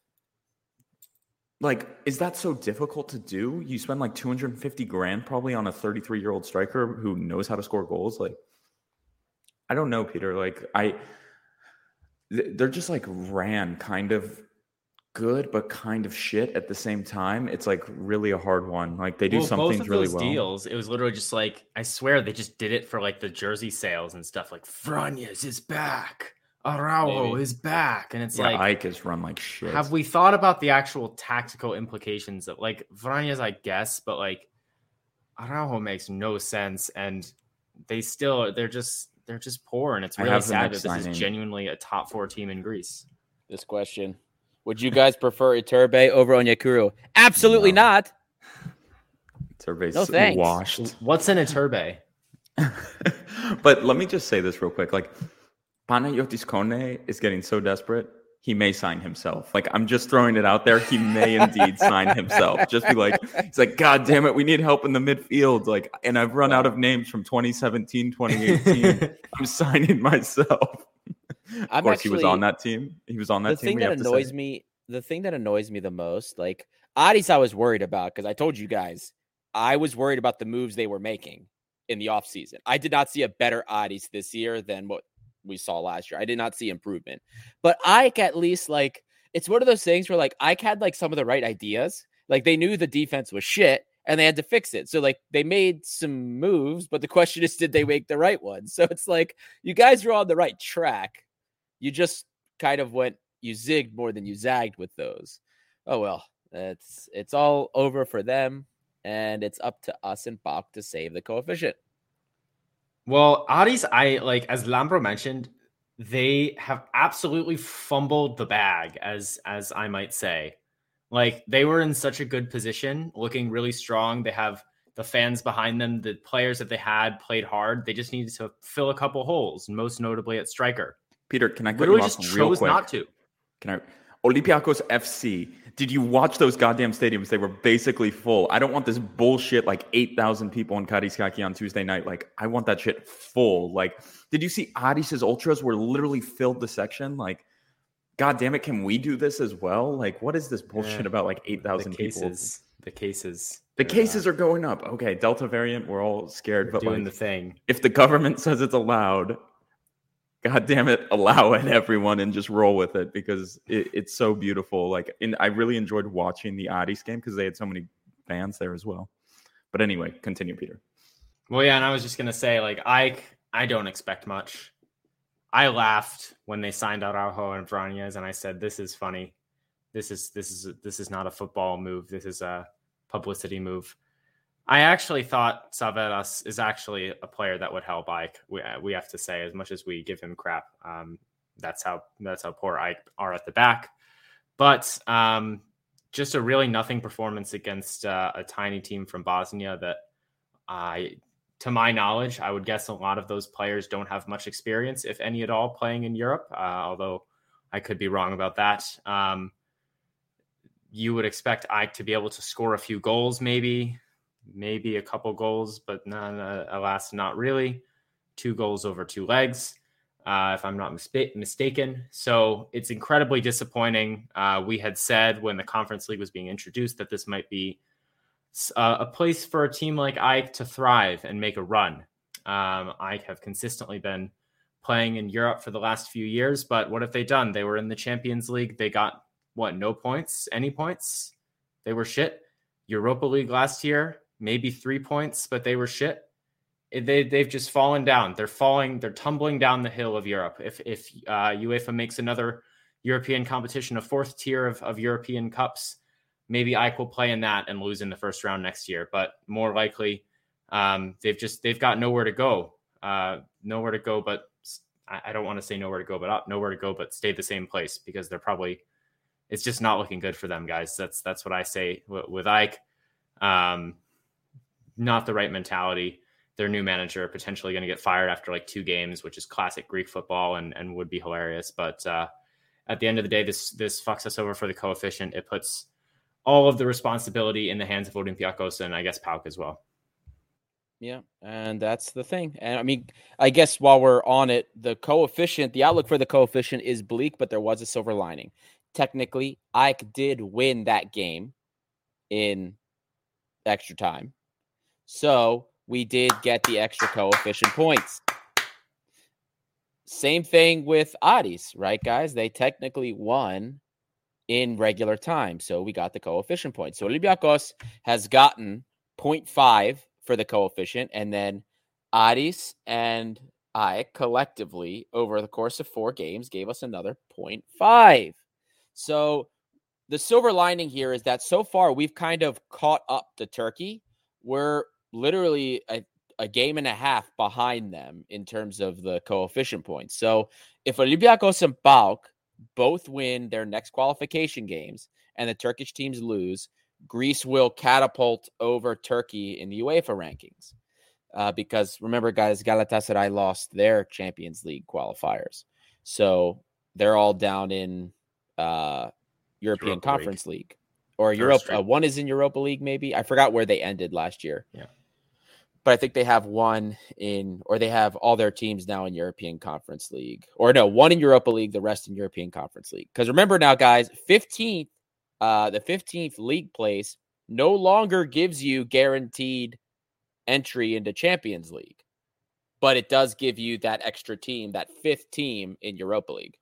Like, is that so difficult to do? You spend like two hundred fifty grand probably on a thirty-three-year-old striker who knows how to score goals. Like, I don't know, Peter. Like, I, they're just like ran kind of good, but kind of shit at the same time. It's like really a hard one. Like, they do well, some both things of really those well. Deals, it was literally just like, I swear they just did it for like the jersey sales and stuff. Like, Franjes is back. Araujo Maybe. is back. And it's Yeah, like, Ike is run like shit. have we thought about the actual tactical implications of like Franjes, I guess, but like Araujo makes no sense. And they still, they're just, they're just poor. And it's I really have the sad that next this signing. is genuinely a top four team in Greece. This question. Would you guys prefer Iturbe over Onyekuru? Absolutely No. not. Survey's No thanks. washed. What's in a Iturbe? But let me just say this real quick. Like, Panayotis Kone is getting so desperate, he may sign himself. Like, I'm just throwing it out there. He may indeed sign himself. Just be like, he's like, God damn it, we need help in the midfield. Like, and I've run out of names from twenty seventeen, twenty eighteen. I'm signing myself. of I'm course, actually, he was on that team. He was on that the team. thing we that have to annoys say. me, the thing that annoys me the most, like Addis, I was worried about because I told you guys I was worried about the moves they were making in the offseason. I did not see a better Addis this year than what we saw last year. I did not see improvement. But Ike, at least, like, it's one of those things where, like, Ike had, like, some of the right ideas. Like, they knew the defense was shit, and they had to fix it. So, like, they made some moves, but the question is, did they make the right ones? So it's like, you guys were on the right track. You just kind of went, you zigged more than you zagged with those. Oh, well, it's it's all over for them, and it's up to us and Bach to save the coefficient. Well, Addis, I like, as Lambro mentioned, they have absolutely fumbled the bag, as as I might say. Like, they were in such a good position, looking really strong. They have the fans behind them. The players that they had played hard. They just needed to fill a couple holes, most notably at striker. Peter, can I cut Literally you off just real chose quick? not to. Can I? Olympiacos F C. Did you watch those goddamn stadiums? They were basically full. I don't want this bullshit like eight thousand people in Karaiskaki on Tuesday night. Like, I want that shit full. Like, did you see Addis's ultras were literally filled the section? Like, God damn it, can we do this as well? Like, what is this bullshit Yeah. about like eight thousand people? Cases, the cases. The cases are going up. Okay, Delta variant, we're all scared. But doing like, the thing. if the government says it's allowed, God damn it, allow it, everyone, and just roll with it because it, it's so beautiful. Like, and I really enjoyed watching the Addis game because they had so many fans there as well. But anyway, continue, Peter. Well, yeah, and I was just gonna say, like, I I don't expect much. I laughed when they signed Araujo and Franez, and I said, "This is funny. This is this is this is not a football move. This is a publicity move." I actually thought Saveras is actually a player that would help Ike. We, we have to say, as much as we give him crap, um, that's how that's how poor Ike are at the back. But um, just a really nothing performance against uh, a tiny team from Bosnia that, I, to my knowledge, I would guess a lot of those players don't have much experience, if any at all, playing in Europe. Uh, although I could be wrong about that. Um, you would expect Ike to be able to score a few goals, maybe. Maybe a couple goals, but none, uh, alas, not really. Two goals over two legs, uh, if I'm not mis- mistaken. So it's incredibly disappointing. Uh, we had said when the Conference League was being introduced that this might be uh, a place for a team like Ike to thrive and make a run. Um, Ike have consistently been playing in Europe for the last few years, but what have they done? They were in the Champions League. They got, what, no points? Any points? They were shit. Europa League last year, maybe three points, but they were shit. They, they've just fallen down. They're falling, they're tumbling down the hill of Europe. If if uh, UEFA makes another European competition, a fourth tier of, of European cups, maybe Ike will play in that and lose in the first round next year. But more likely, um, they've just, they've got nowhere to go. Uh, nowhere to go, but I, I don't want to say nowhere to go, but up, nowhere to go, but stay the same place because they're probably, it's just not looking good for them, guys. That's, that's what I say with, with Ike. Um, Not the right mentality. Their new manager potentially going to get fired after like two games, which is classic Greek football and, and would be hilarious. But uh, at the end of the day, this this fucks us over for the coefficient. It puts all of the responsibility in the hands of Olympiacos and I guess P A O K as well. Yeah, and that's the thing. And I mean, I guess while we're on it, the coefficient, the outlook for the coefficient is bleak, but there was a silver lining. Technically, Ike did win that game in extra time. So we did get the extra coefficient points. Same thing with Addis, right, guys? They technically won in regular time. So we got the coefficient points. So Olympiacos has gotten zero point five for the coefficient. And then Addis and I collectively, over the course of four games, gave us another zero point five. So the silver lining here is that so far we've kind of caught up to Turkey. We're literally a, a game and a half behind them in terms of the coefficient points. So if Olympiacos and P A O K both win their next qualification games and the Turkish teams lose, Greece will catapult over Turkey in the UEFA rankings. Uh, because remember, guys, Galatasaray lost their Champions League qualifiers. So they're all down in uh, European Europa Conference League. League. Or Europe. Uh, one is in Europa League, maybe. I forgot where they ended last year. Yeah. but I think they have one in, or they have all their teams now in European Conference League, or no, one in Europa League, the rest in European Conference League. Because remember now, guys, fifteenth, uh, the fifteenth league place no longer gives you guaranteed entry into Champions League, but it does give you that extra team, that fifth team in Europa League.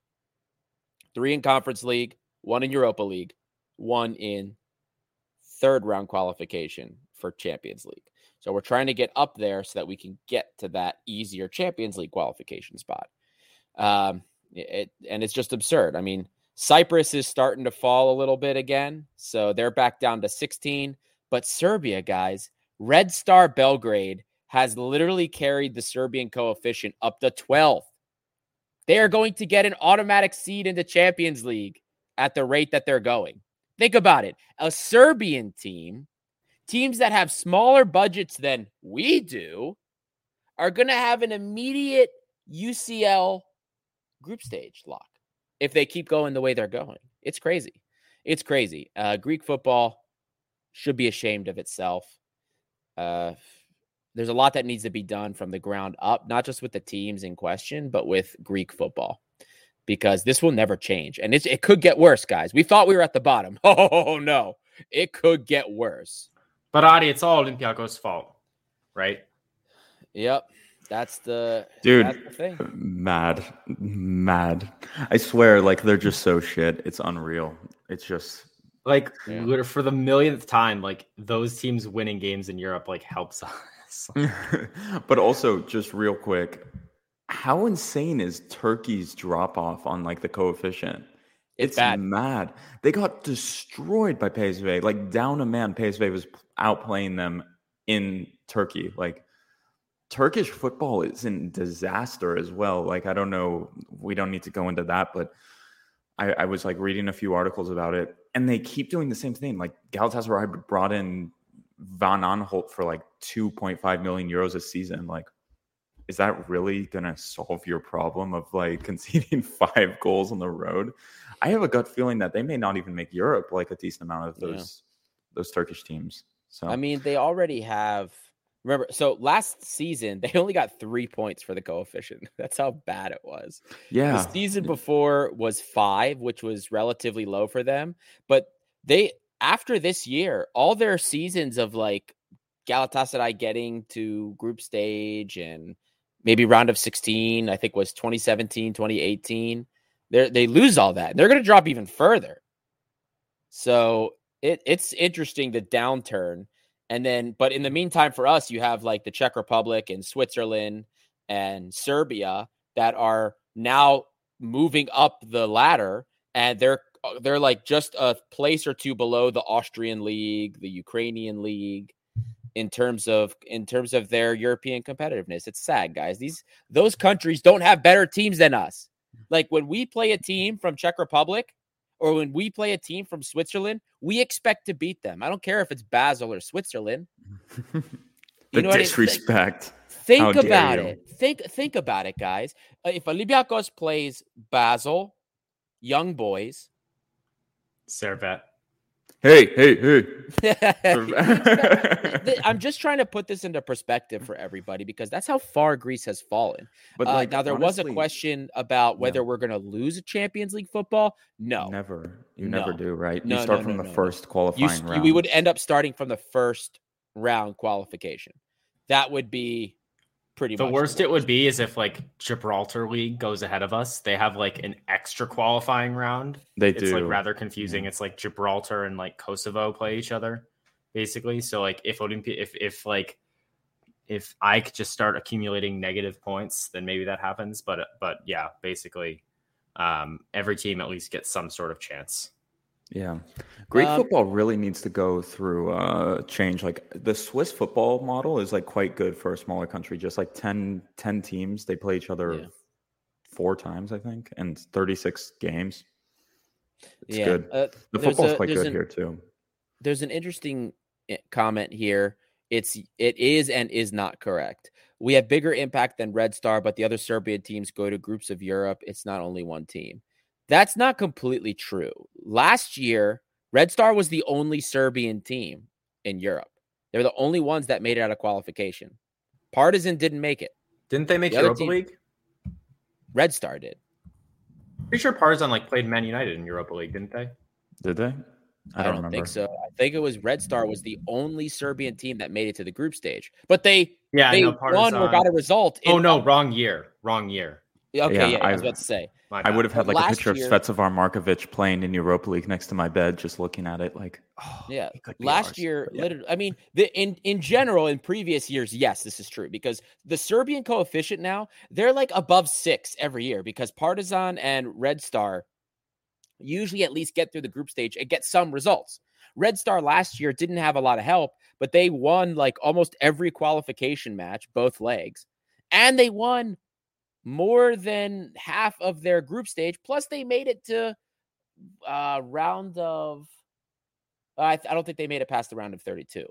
Three in Conference League, one in Europa League, one in third round qualification for Champions League. So we're trying to get up there so that we can get to that easier Champions League qualification spot. Um, it, and it's just absurd. I mean, Cyprus is starting to fall a little bit again, so they're back down to sixteen. But Serbia, guys, Red Star Belgrade has literally carried the Serbian coefficient up to twelve. They are going to get an automatic seed into Champions League at the rate that they're going. Think about it. A Serbian team, teams that have smaller budgets than we do, are going to have an immediate U C L group stage lock if they keep going the way they're going. It's crazy. It's crazy. Uh, Greek football should be ashamed of itself. Uh, there's a lot that needs to be done from the ground up, not just with the teams in question, but with Greek football, because this will never change. And it's, it could get worse, guys. We thought we were at the bottom. Oh, no. It could get worse. But Adi, it's all Olympiacos' fault, right? Yep. That's the dude. That's the thing. Mad, mad. I swear, like they're just so shit. It's unreal. It's just like yeah. for the millionth time, like those teams winning games in Europe like helps us. But also, just real quick, how insane is Turkey's drop off on like the coefficient? It's, it's bad. mad. They got destroyed by P S V. Like down a man, P S V was outplaying them in Turkey. Like. Turkish football is in disaster as well. Like, I don't know, we don't need to go into that, but I, I was like reading a few articles about it, and they keep doing the same thing. Like Galatasaray brought in Van Aanholt for like two point five million euros a season. Like, is that really going to solve your problem of like conceding five goals on the road? I have a gut feeling that they may not even make Europe like a decent amount of those, yeah. those Turkish teams. So, I mean, they already have, remember, so last season, they only got three points for the coefficient. That's how bad it was. Yeah. The season before was five, which was relatively low for them. But they, after this year, all their seasons of like Galatasaray getting to group stage and maybe round of sixteen, I think was twenty seventeen, twenty eighteen. They they lose all that. They're going to drop even further. So it it's interesting, the downturn. And then, but in the meantime, for us, you have like the Czech Republic and Switzerland and Serbia that are now moving up the ladder, and they're they're like just a place or two below the Austrian league, the Ukrainian league, in terms of in terms of their European competitiveness. It's sad, guys. These those countries don't have better teams than us. Like when we play a team from Czech Republic, or when we play a team from Switzerland, we expect to beat them. I don't care if it's Basel or Switzerland. the you know disrespect. Think, think about you. it. Think think about it, guys. Uh, if Olympiacos plays Basel, Young Boys, Servet. Hey, hey, hey. I'm just trying to put this into perspective for everybody, because that's how far Greece has fallen. But like, uh, now there honestly, was a question about whether yeah. we're going to lose a Champions League football. No, never. You no. never do, right? No, you start no, from no, the no, first no. qualifying you, round. We would end up starting from the first round qualification. That would be pretty the much worst the it would be is if like Gibraltar League goes ahead of us. They have like an extra qualifying round. They it's do. It's like rather confusing. Yeah. It's like Gibraltar and like Kosovo play each other basically. So like if Olympia, if if like if I could just start accumulating negative points, then maybe that happens. But but yeah, basically, um, every team at least gets some sort of chance. Yeah. Greek um, football really needs to go through uh change. Like the Swiss football model is like quite good for a smaller country. Just like ten, ten teams, they play each other yeah. four times, I think, and thirty-six games. It's yeah. good. Uh, the football's a, quite good an, here too. There's an interesting comment here. It's it is and is not correct. We have bigger impact than Red Star, but the other Serbian teams go to groups of Europe. It's not only one team. That's not completely true. Last year, Red Star was the only Serbian team in Europe. They're the only ones that made it out of qualification. Partizan didn't make it. Didn't they make The other Europa team- League? Red Star did. Pretty sure Partizan like played Man United in Europa League, didn't they? Did they? I don't, think so. I think it was Red Star was the only Serbian team that made it to the group stage, but they Yeah, they no, won Partizan. or got a result. Oh in- no, wrong year, wrong year. Okay, Yeah, yeah, I, I- was about to say. My I bad. would have had like Last a picture year- of Svetsovar Markovic playing in Europa League next to my bed, just looking at it like, oh, Yeah, he could be last ours. year, But yeah. literally, I mean, the in in general, in previous years, yes, this is true because the Serbian coefficient now they're like above six every year because Partizan and Red Star usually at least get through the group stage and get some results. Red Star last year didn't have a lot of help, but they won like almost every qualification match, both legs, and they won more than half of their group stage. Plus, they made it to uh round of. I, I don't think they made it past the round of thirty-two.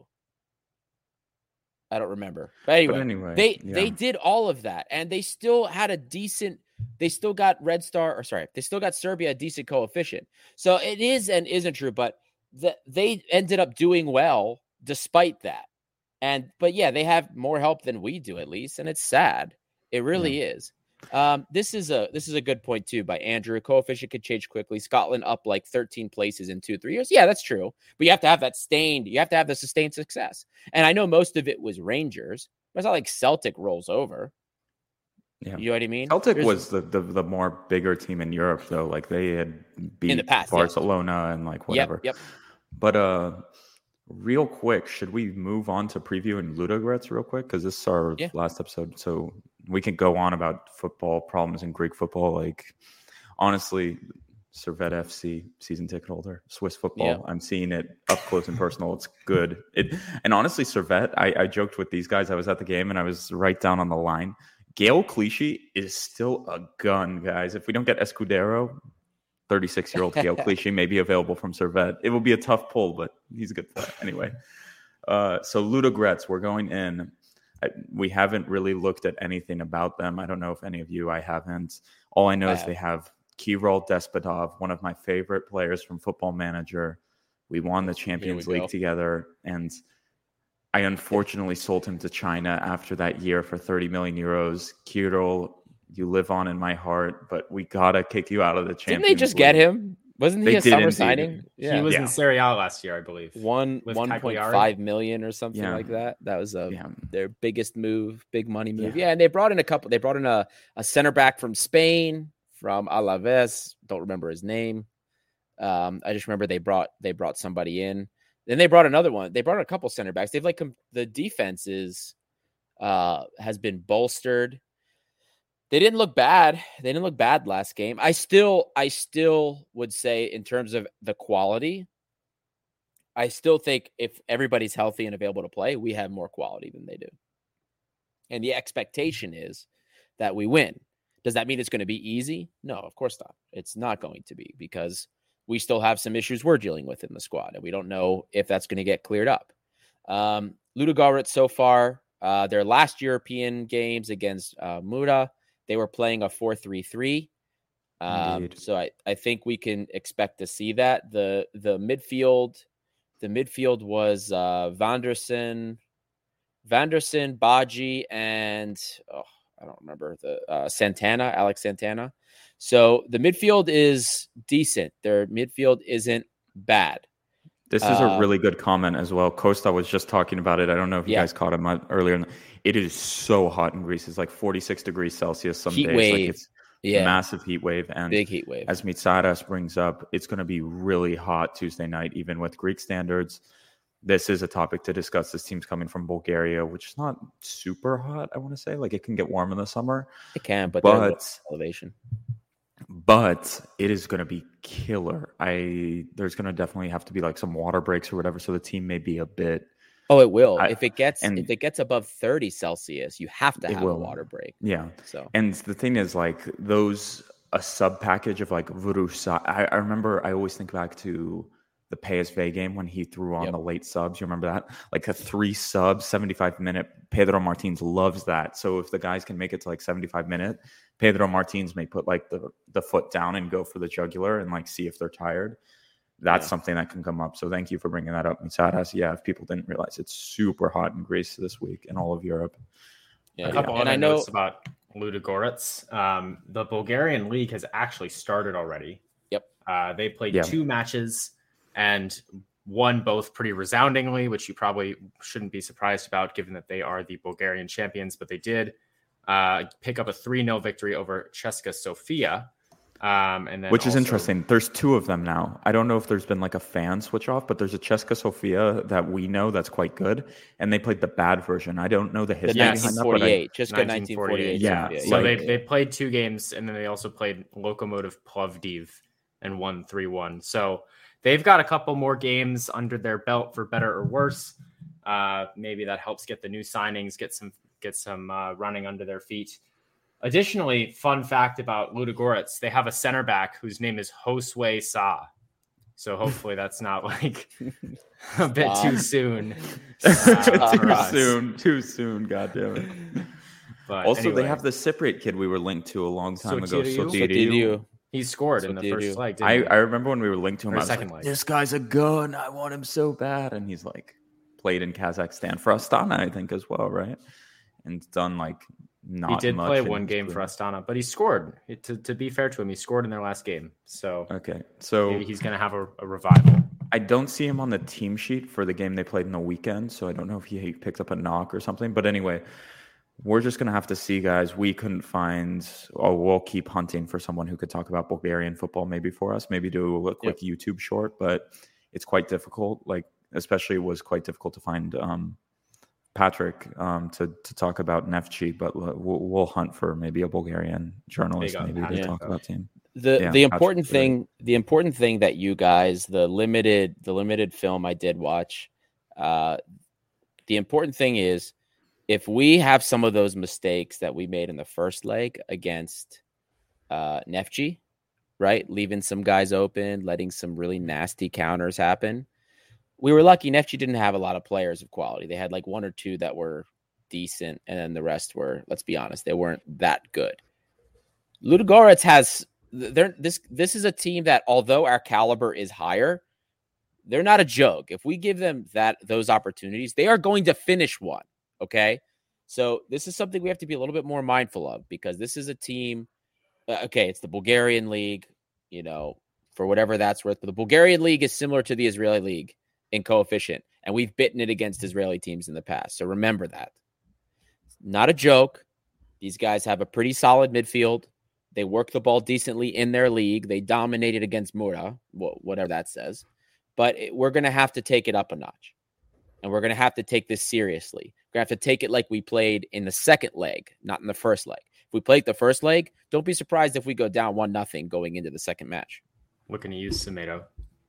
I don't remember. But anyway, But anyway, they yeah. they did all of that, and they still had a decent. They still got Red Star, or sorry, they still got Serbia a decent coefficient. So it is and isn't true, but the, they ended up doing well despite that. And but yeah, they have more help than we do at least, and it's sad. It really is. Um, this is a this is a good point too by Andrew. Coefficient could change quickly. Scotland up like thirteen places in two three years. Yeah, that's true. But you have to have that sustained. You have to have the sustained success. And I know most of it was Rangers, but it's not like Celtic rolls over. Yeah. You know what I mean? Celtic There's- was the, the the more bigger team in Europe though. Like they had beat the past, yeah. Barcelona and like whatever. Yep. Yep. But uh, real quick, should we move on to previewing Ludogorets real quick? Because this is our Yeah. last episode, so we can go on about football problems in Greek football. Like honestly, Servette F C season ticket holder, Swiss football. Yeah. I'm seeing it up close and personal. It's good. It and honestly, Servette. I, I joked with these guys. I was at the game and I was right down on the line. Gael Clichy is still a gun, guys. If we don't get Escudero, thirty-six-year-old Gael Clichy may be available from Servette. It will be a tough pull, but he's a good player anyway. Uh, so Ludogorets, we're going in. I, we haven't really looked at anything about them. I don't know if any of you, I haven't. All I know I is have. they have Kirol Despotov, one of my favorite players from Football Manager. We won the Champions we League go. together, and I unfortunately sold him to China after that year for thirty million euros. Kirol, you live on in my heart, but we gotta kick you out of the Champions Didn't they just get League. him? Wasn't he They a did summer indeed. signing? Yeah. He was Yeah. in Serie A last year, I believe. one with one point Cagliari. five million or something Yeah. like that. That was a Yeah. their biggest move, big money move. Yeah. Yeah. And they brought in a couple. They brought in a, a center back from Spain, from Alaves. Don't remember his name. Um, I just remember they brought they brought somebody in. Then they brought another one. They brought a couple center backs. They've like com- the defense is uh has been bolstered. They didn't look bad. They didn't look bad last game. I still I still would say in terms of the quality, I still think if everybody's healthy and available to play, we have more quality than they do. And the expectation is that we win. Does that mean it's going to be easy? No, of course not. It's not going to be because we still have some issues we're dealing with in the squad, and we don't know if that's going to get cleared up. Um, Ludogorets so far, uh, their last European games against uh, Mura, they were playing a four three three. Um, Indeed. so I, I think we can expect to see that. The the midfield, the midfield was uh, Vanderson, Vanderson, Baji, and oh, I don't remember the uh, Santana, Alex Santana. So the midfield is decent. Their midfield isn't bad. This is a Uh, really good comment as well. Costa was just talking about it. I don't know if you Yeah. guys caught him out earlier. It is so hot in Greece. It's like forty-six degrees Celsius some Heat days. wave. Like it's Yeah, massive heat wave. And big heat wave. as Mitsaras brings up, it's going to be really hot Tuesday night, even with Greek standards. This is a topic to discuss. This team's coming from Bulgaria, which is not super hot, I want to say. Like it can get warm in the summer, It can, but, they're low but elevation. but it is going to be killer. I there's going to definitely have to be like some water breaks or whatever, so the team may be a bit. Oh, it will. I- if it gets and- if it gets above thirty Celsius, you have to It have a will. water break. Yeah, So and the thing is, like those a sub package of like Vurusa. I, I remember. I always think back to the P S V game when he threw on Yep. the late subs. You remember that? Like a three sub, seventy-five minute. Pedro Martins loves that. So if the guys can make it to like seventy-five minute, Pedro Martins may put like the the foot down and go for the jugular and like see if they're tired. That's Yeah. something that can come up. So thank you for bringing that up, Mitsaras. Yeah, if people didn't realize, it's super hot in Greece this week and all of Europe. Yeah, a couple yeah. And other I know notes about Ludogorets. Um, the Bulgarian league has actually started already. Yep. Uh, they played Yeah. two matches and won both pretty resoundingly, which you probably shouldn't be surprised about given that they are the Bulgarian champions, but they did uh, pick up a three nil victory over Ceska Sofia. Um, and then Which is also, interesting. There's two of them now. I don't know if there's been like a fan switch off, but there's a Ceska Sofia that we know that's quite good, and they played the bad version. I don't know the the history Yes. behind that, but I, nineteen forty-eight, just got nineteen forty-eight. Yeah, Sofia. So like- they, they played two games, and then they also played Lokomotiv Plovdiv and won three one. So they've got a couple more games under their belt for better or worse. Uh, maybe that helps get the new signings, get some get some uh, running under their feet. Additionally, fun fact about Ludogorets, they have a center back whose name is Josue Sa. So hopefully that's not like a bit Stop. too soon. too uh, for us. soon, too soon. God damn it. But Also, anyway, they have the Cypriot kid we were linked to a long time ago. Sotiriou? Sotiriou. Sotiriou. he scored in the Sotiriou. first leg. Didn't I, he? I remember when we were linked to him, Or I was second like, leg. this guy's a gun. I want him so bad. And he's like played in Kazakhstan for Astana, I think, as well, right? And done like not he did much play in one his game for career. Astana, but he scored. It- to, to be fair to him, he scored in their last game. So Okay. So maybe he's going to have a, a revival. I don't see him on the team sheet for the game they played in the weekend. So I don't know if he picked up a knock or something. But anyway, we're just going to have to see, guys. We couldn't find, oh, we'll keep hunting for someone who could talk about Bulgarian football maybe for us, maybe do a quick YouTube short, but it's quite difficult. Like, especially it was quite difficult to find um, Patrick um, to, to talk about Neftchi, but we'll, we'll hunt for maybe a Bulgarian journalist Big on maybe to Patrick, talk though. about team. The Yeah, the Patrick important Stewart. thing the important thing that you guys the limited the limited film I did watch, uh, the important thing is if we have some of those mistakes that we made in the first leg against uh, Neftchi, right, leaving some guys open, letting some really nasty counters happen. We were lucky Neftchi didn't have a lot of players of quality. They had like one or two that were decent, and then the rest were, let's be honest, they weren't that good. Ludogorets has they're this this is a team that, although our caliber is higher, they're not a joke. If we give them that those opportunities, they are going to finish one. Okay, so this is something we have to be a little bit more mindful of, because this is a team. Uh, okay, it's the Bulgarian league, you know, for whatever that's worth. But the Bulgarian league is similar to the Israeli league in coefficient, and we've bitten it against Israeli teams in the past. So remember that. Not a joke. These guys have a pretty solid midfield. They work the ball decently in their league. They dominated against Mura, whatever that says. But it, we're going to have to take it up a notch. And we're going to have to take this seriously. We're going to have to take it like we played in the second leg, not in the first leg. If we played the first leg, don't be surprised if we go down one nothing going into the second match. Looking to use Semedo.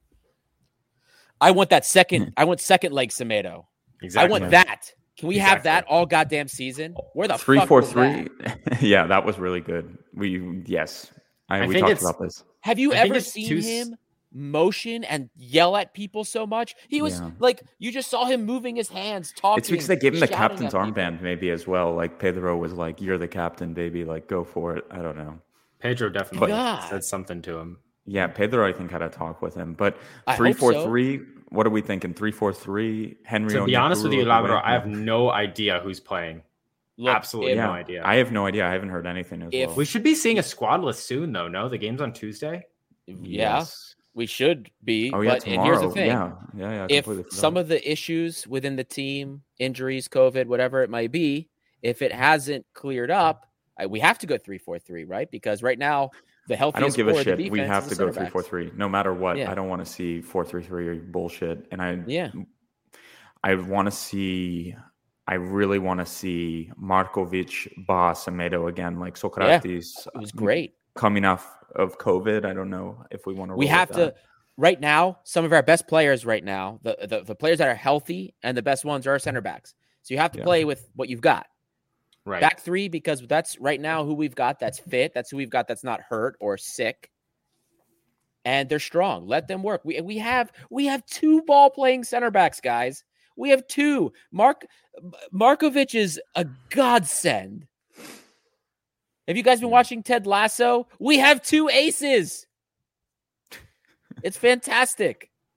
I want that second. I want second leg Semedo. Exactly. I want that. Can we have Exactly. that all goddamn season? Where the Three fuck four was three. that? Yeah, that was really good. We yes, I, I we think talked it's- about this. Have you I think ever it's seen too s- him motion and yell at people so much? He was Yeah. like, you just saw him moving his hands, talking. It's because they gave him the shouting captain's at people. armband maybe as well. Like Pedro was like, "You're the captain, baby. Like go for it." I don't know. Pedro definitely God. said something to him. Yeah, Pedro I think had a talk with him. But I three hope four so. three. What are we thinking? Three four three. Henry. To be honest with you, Onyekuru, Lavro, I have Wayne- no idea who's playing. Look, Absolutely if- no yeah, idea. I have no idea. I haven't heard anything as If well. We should be seeing a squad list soon, though. No, the game's on Tuesday. Yeah, Yes. we should be. Oh yeah, but and tomorrow. here's the thing: Yeah, yeah, yeah. I if completely forgot. some of the issues within the team, injuries, COVID, whatever it might be, if it hasn't cleared up, I, we have to go three four three, right? Because right now the I healthiest don't give a core of the shit. We defense have is to the go center three four backs. three, no matter what. Yeah. I don't want to see four three three bullshit. And I, Yeah. I want to see. I really want to see Markovic, Ba, Semedo again, like Socrates. It was great. Coming off of COVID. I don't know if we want to. We have to right now. Some of our best players right now, the, the the players that are healthy and the best ones are our center backs. So you have to Yeah. play with what you've got. Right. Back three, because that's right now who we've got that's fit. That's who we've got that's not hurt or sick. And they're strong. Let them work. We we have we have two ball playing center backs, guys. We have two. Mark Markovic is a godsend. Have you guys been watching Ted Lasso? We have two aces. It's fantastic.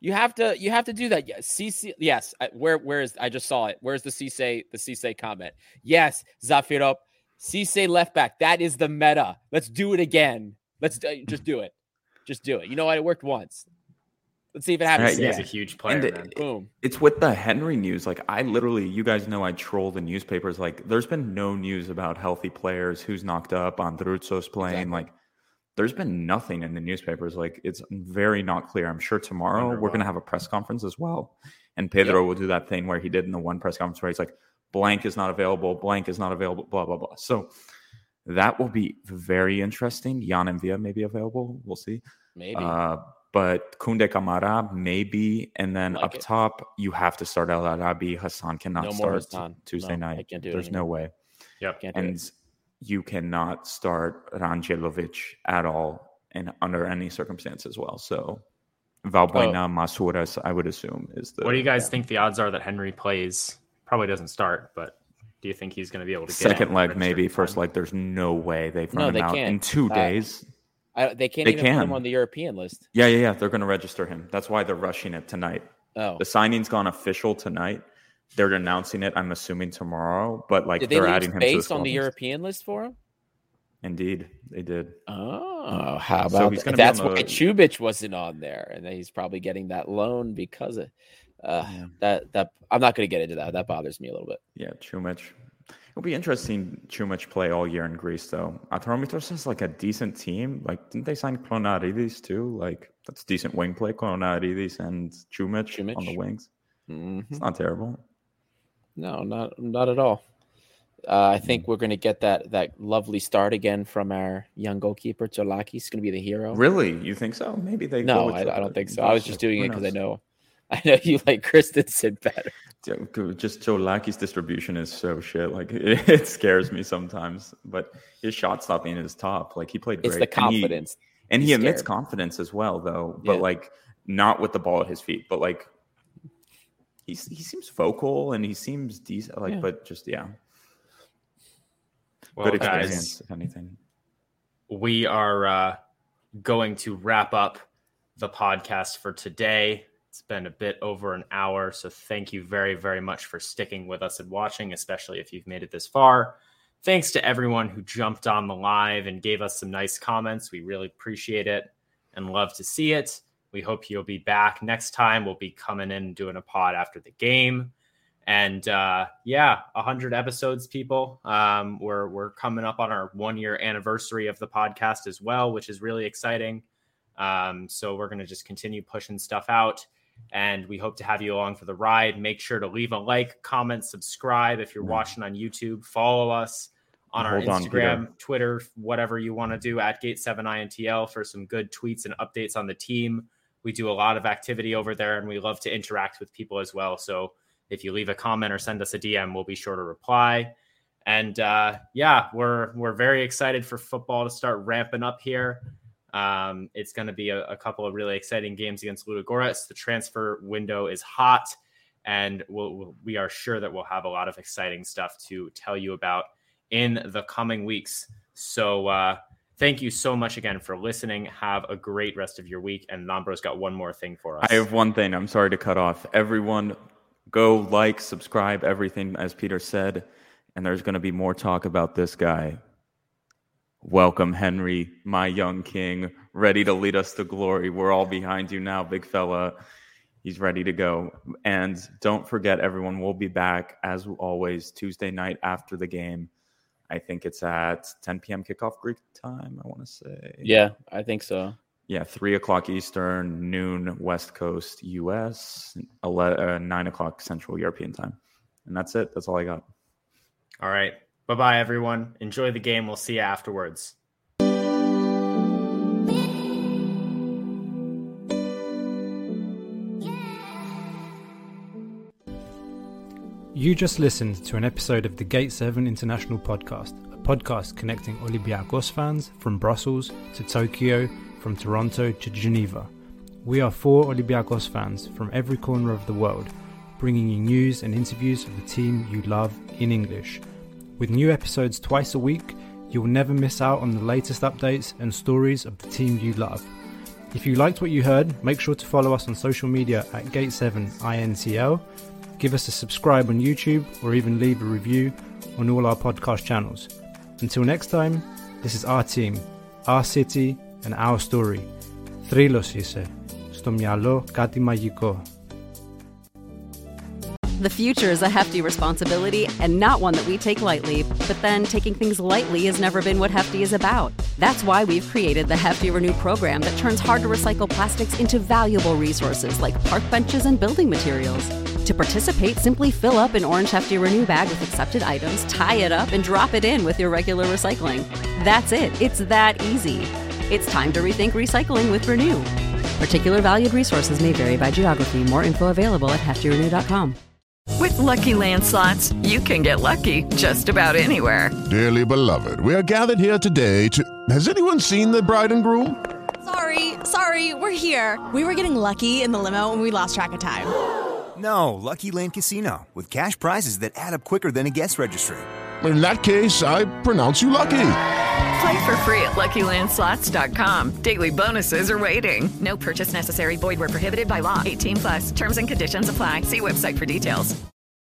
You have to you have to do that. Yes, C C. Yes, I, where where is I just saw it. Where's the Cisse the Cisse comment? Yes, Zafirov, Cisse left back. That is the meta. Let's do it again. Let's do, just do it. Just do it. You know what? It worked once. Let's see if it happens. Right, yeah. He's a huge player. And man. It, Boom. It's with the Henry news. Like I literally, you guys know, I troll the newspapers. Like there's been no news about healthy players, who's knocked up, Andruzzo's playing. Exactly. Like there's been nothing in the newspapers. Like it's very not clear. I'm sure tomorrow we're going to have a press conference as well. And Pedro yep. will do that thing where he did in the one press conference where he's like, blank is not available. Blank is not available. Blah, blah, blah. So that will be very interesting. Jan and Villa may be available. We'll see. Maybe. Uh, but Koundé Kamara, maybe. And then like up it. top, you have to start El Arabi. Hassan cannot no start Hassan. Tuesday no, night. I can't do There's it no way. Yep. Can't do and it. You cannot start Rangelovic at all and under any circumstance as well. So Valbuena, oh. Masuras, I would assume, is the. What do you guys yeah. think the odds are that Henry plays? Probably doesn't start, but do you think he's going to be able to get second leg? Maybe first leg. There's no way they've run no, him they out can't. in two uh, days. I, they can't they even can. put him on the European list. Yeah, yeah, yeah. They're going to register him. That's why they're rushing it tonight. Oh, the signing's gone official tonight. They're announcing it, I'm assuming, tomorrow. But like did they they're lose adding him space to the on the list. European list for him. Indeed, they did. Oh, how about so he's that? That's That's the... why Chubich wasn't on there, and then he's probably getting that loan because of uh, yeah. that. That I'm not going to get into that. That bothers me a little bit. Yeah, Chumich. It'll be interesting. Chumich play all year in Greece, though. Atromitos is like a decent team. Like, didn't they sign Klonaridis too? Like, that's decent wing play. Klonaridis and Chumich, Chumich on the wings. Mm-hmm. It's not terrible. No, not not at all. Uh, I think we're going to get that that lovely start again from our young goalkeeper. Cholaki is going to be the hero. Really? You think so? Maybe they. No, I, I don't think so. I was just doing it because I know, I know you like Christensen better. Just Cholaki's distribution is so shit. Like it, it scares me sometimes. But his shot stopping is top. Like he played great. It's the confidence, and he, and he admits confidence as well, though. But yeah. like not with the ball at his feet, but like he's he seems vocal and he seems decent. Like, yeah. but just yeah. Well, good experience, guys, if anything. We are uh, going to wrap up the podcast for today. It's been a bit over an hour, so thank you very, very much for sticking with us and watching, especially if you've made it this far. Thanks to everyone who jumped on the live and gave us some nice comments. We really appreciate it and love to see it. We hope you'll be back next time. We'll be coming in and doing a pod after the game. And uh, yeah, one hundred episodes, people. Um, we're we're coming up on our one year anniversary of the podcast as well, which is really exciting. Um, so we're going to just continue pushing stuff out, and we hope to have you along for the ride. Make sure to leave a like, comment, subscribe if you're watching on YouTube. Follow us on our Hold Instagram, on, Twitter, whatever you want to do at Gate seven I N T L for some good tweets and updates on the team. We do a lot of activity over there, and we love to interact with people as well. So if you leave a comment or send us a D M, we'll be sure to reply. And uh, yeah, we're we're very excited for football to start ramping up here. Um, it's going to be a, a couple of really exciting games against Ludogorets. The transfer window is hot, and we'll, we'll, we are sure that we'll have a lot of exciting stuff to tell you about in the coming weeks. So uh, thank you so much again for listening. Have a great rest of your week. And Lombro's got one more thing for us. I have one thing. I'm sorry to cut off. Everyone, go like, subscribe, everything, as Peter said. And there's going to be more talk about this guy. Welcome, Henry, my young king, ready to lead us to glory. We're all behind you now, big fella. He's ready to go. And don't forget, everyone, we'll be back, as always, Tuesday night after the game. I think it's at ten p.m. kickoff Greek time, I want to say. Yeah, I think so. Yeah, three o'clock Eastern, noon West Coast U S, eleven, uh, nine o'clock Central European time. And that's it. That's all I got. All right. Bye-bye, everyone. Enjoy the game. We'll see you afterwards. You just listened to an episode of the Gate seven International Podcast, a podcast connecting Olympiacos fans from Brussels to Tokyo, from Toronto to Geneva. We are four Olympiacos fans from every corner of the world, bringing you news and interviews of the team you love in English. With new episodes twice a week, you'll never miss out on the latest updates and stories of the team you love. If you liked what you heard, make sure to follow us on social media at Gate seven I N T L, give us a subscribe on YouTube, or even leave a review on all our podcast channels. Until next time, this is our team, our city, and our story. Θρύλος είσαι. Στο μυαλό κάτι μαγικό. The future is a hefty responsibility and not one that we take lightly, but then taking things lightly has never been what Hefty is about. That's why we've created the Hefty Renew program that turns hard-to-recycle plastics into valuable resources like park benches and building materials. To participate, simply fill up an orange Hefty Renew bag with accepted items, tie it up, and drop it in with your regular recycling. That's it. It's that easy. It's time to rethink recycling with Renew. Particular valued resources may vary by geography. More info available at hefty renew dot com. With Lucky Land Slots, you can get lucky just about anywhere. Dearly beloved, we are gathered here today to... Has anyone seen the bride and groom? Sorry, sorry, we're here. We were getting lucky in the limo and we lost track of time. No, Lucky Land Casino, with cash prizes that add up quicker than a guest registry. In that case, I pronounce you lucky. Play for free at lucky land slots dot com. Daily bonuses are waiting. No purchase necessary. Void where prohibited by law. eighteen plus. Terms and conditions apply. See website for details.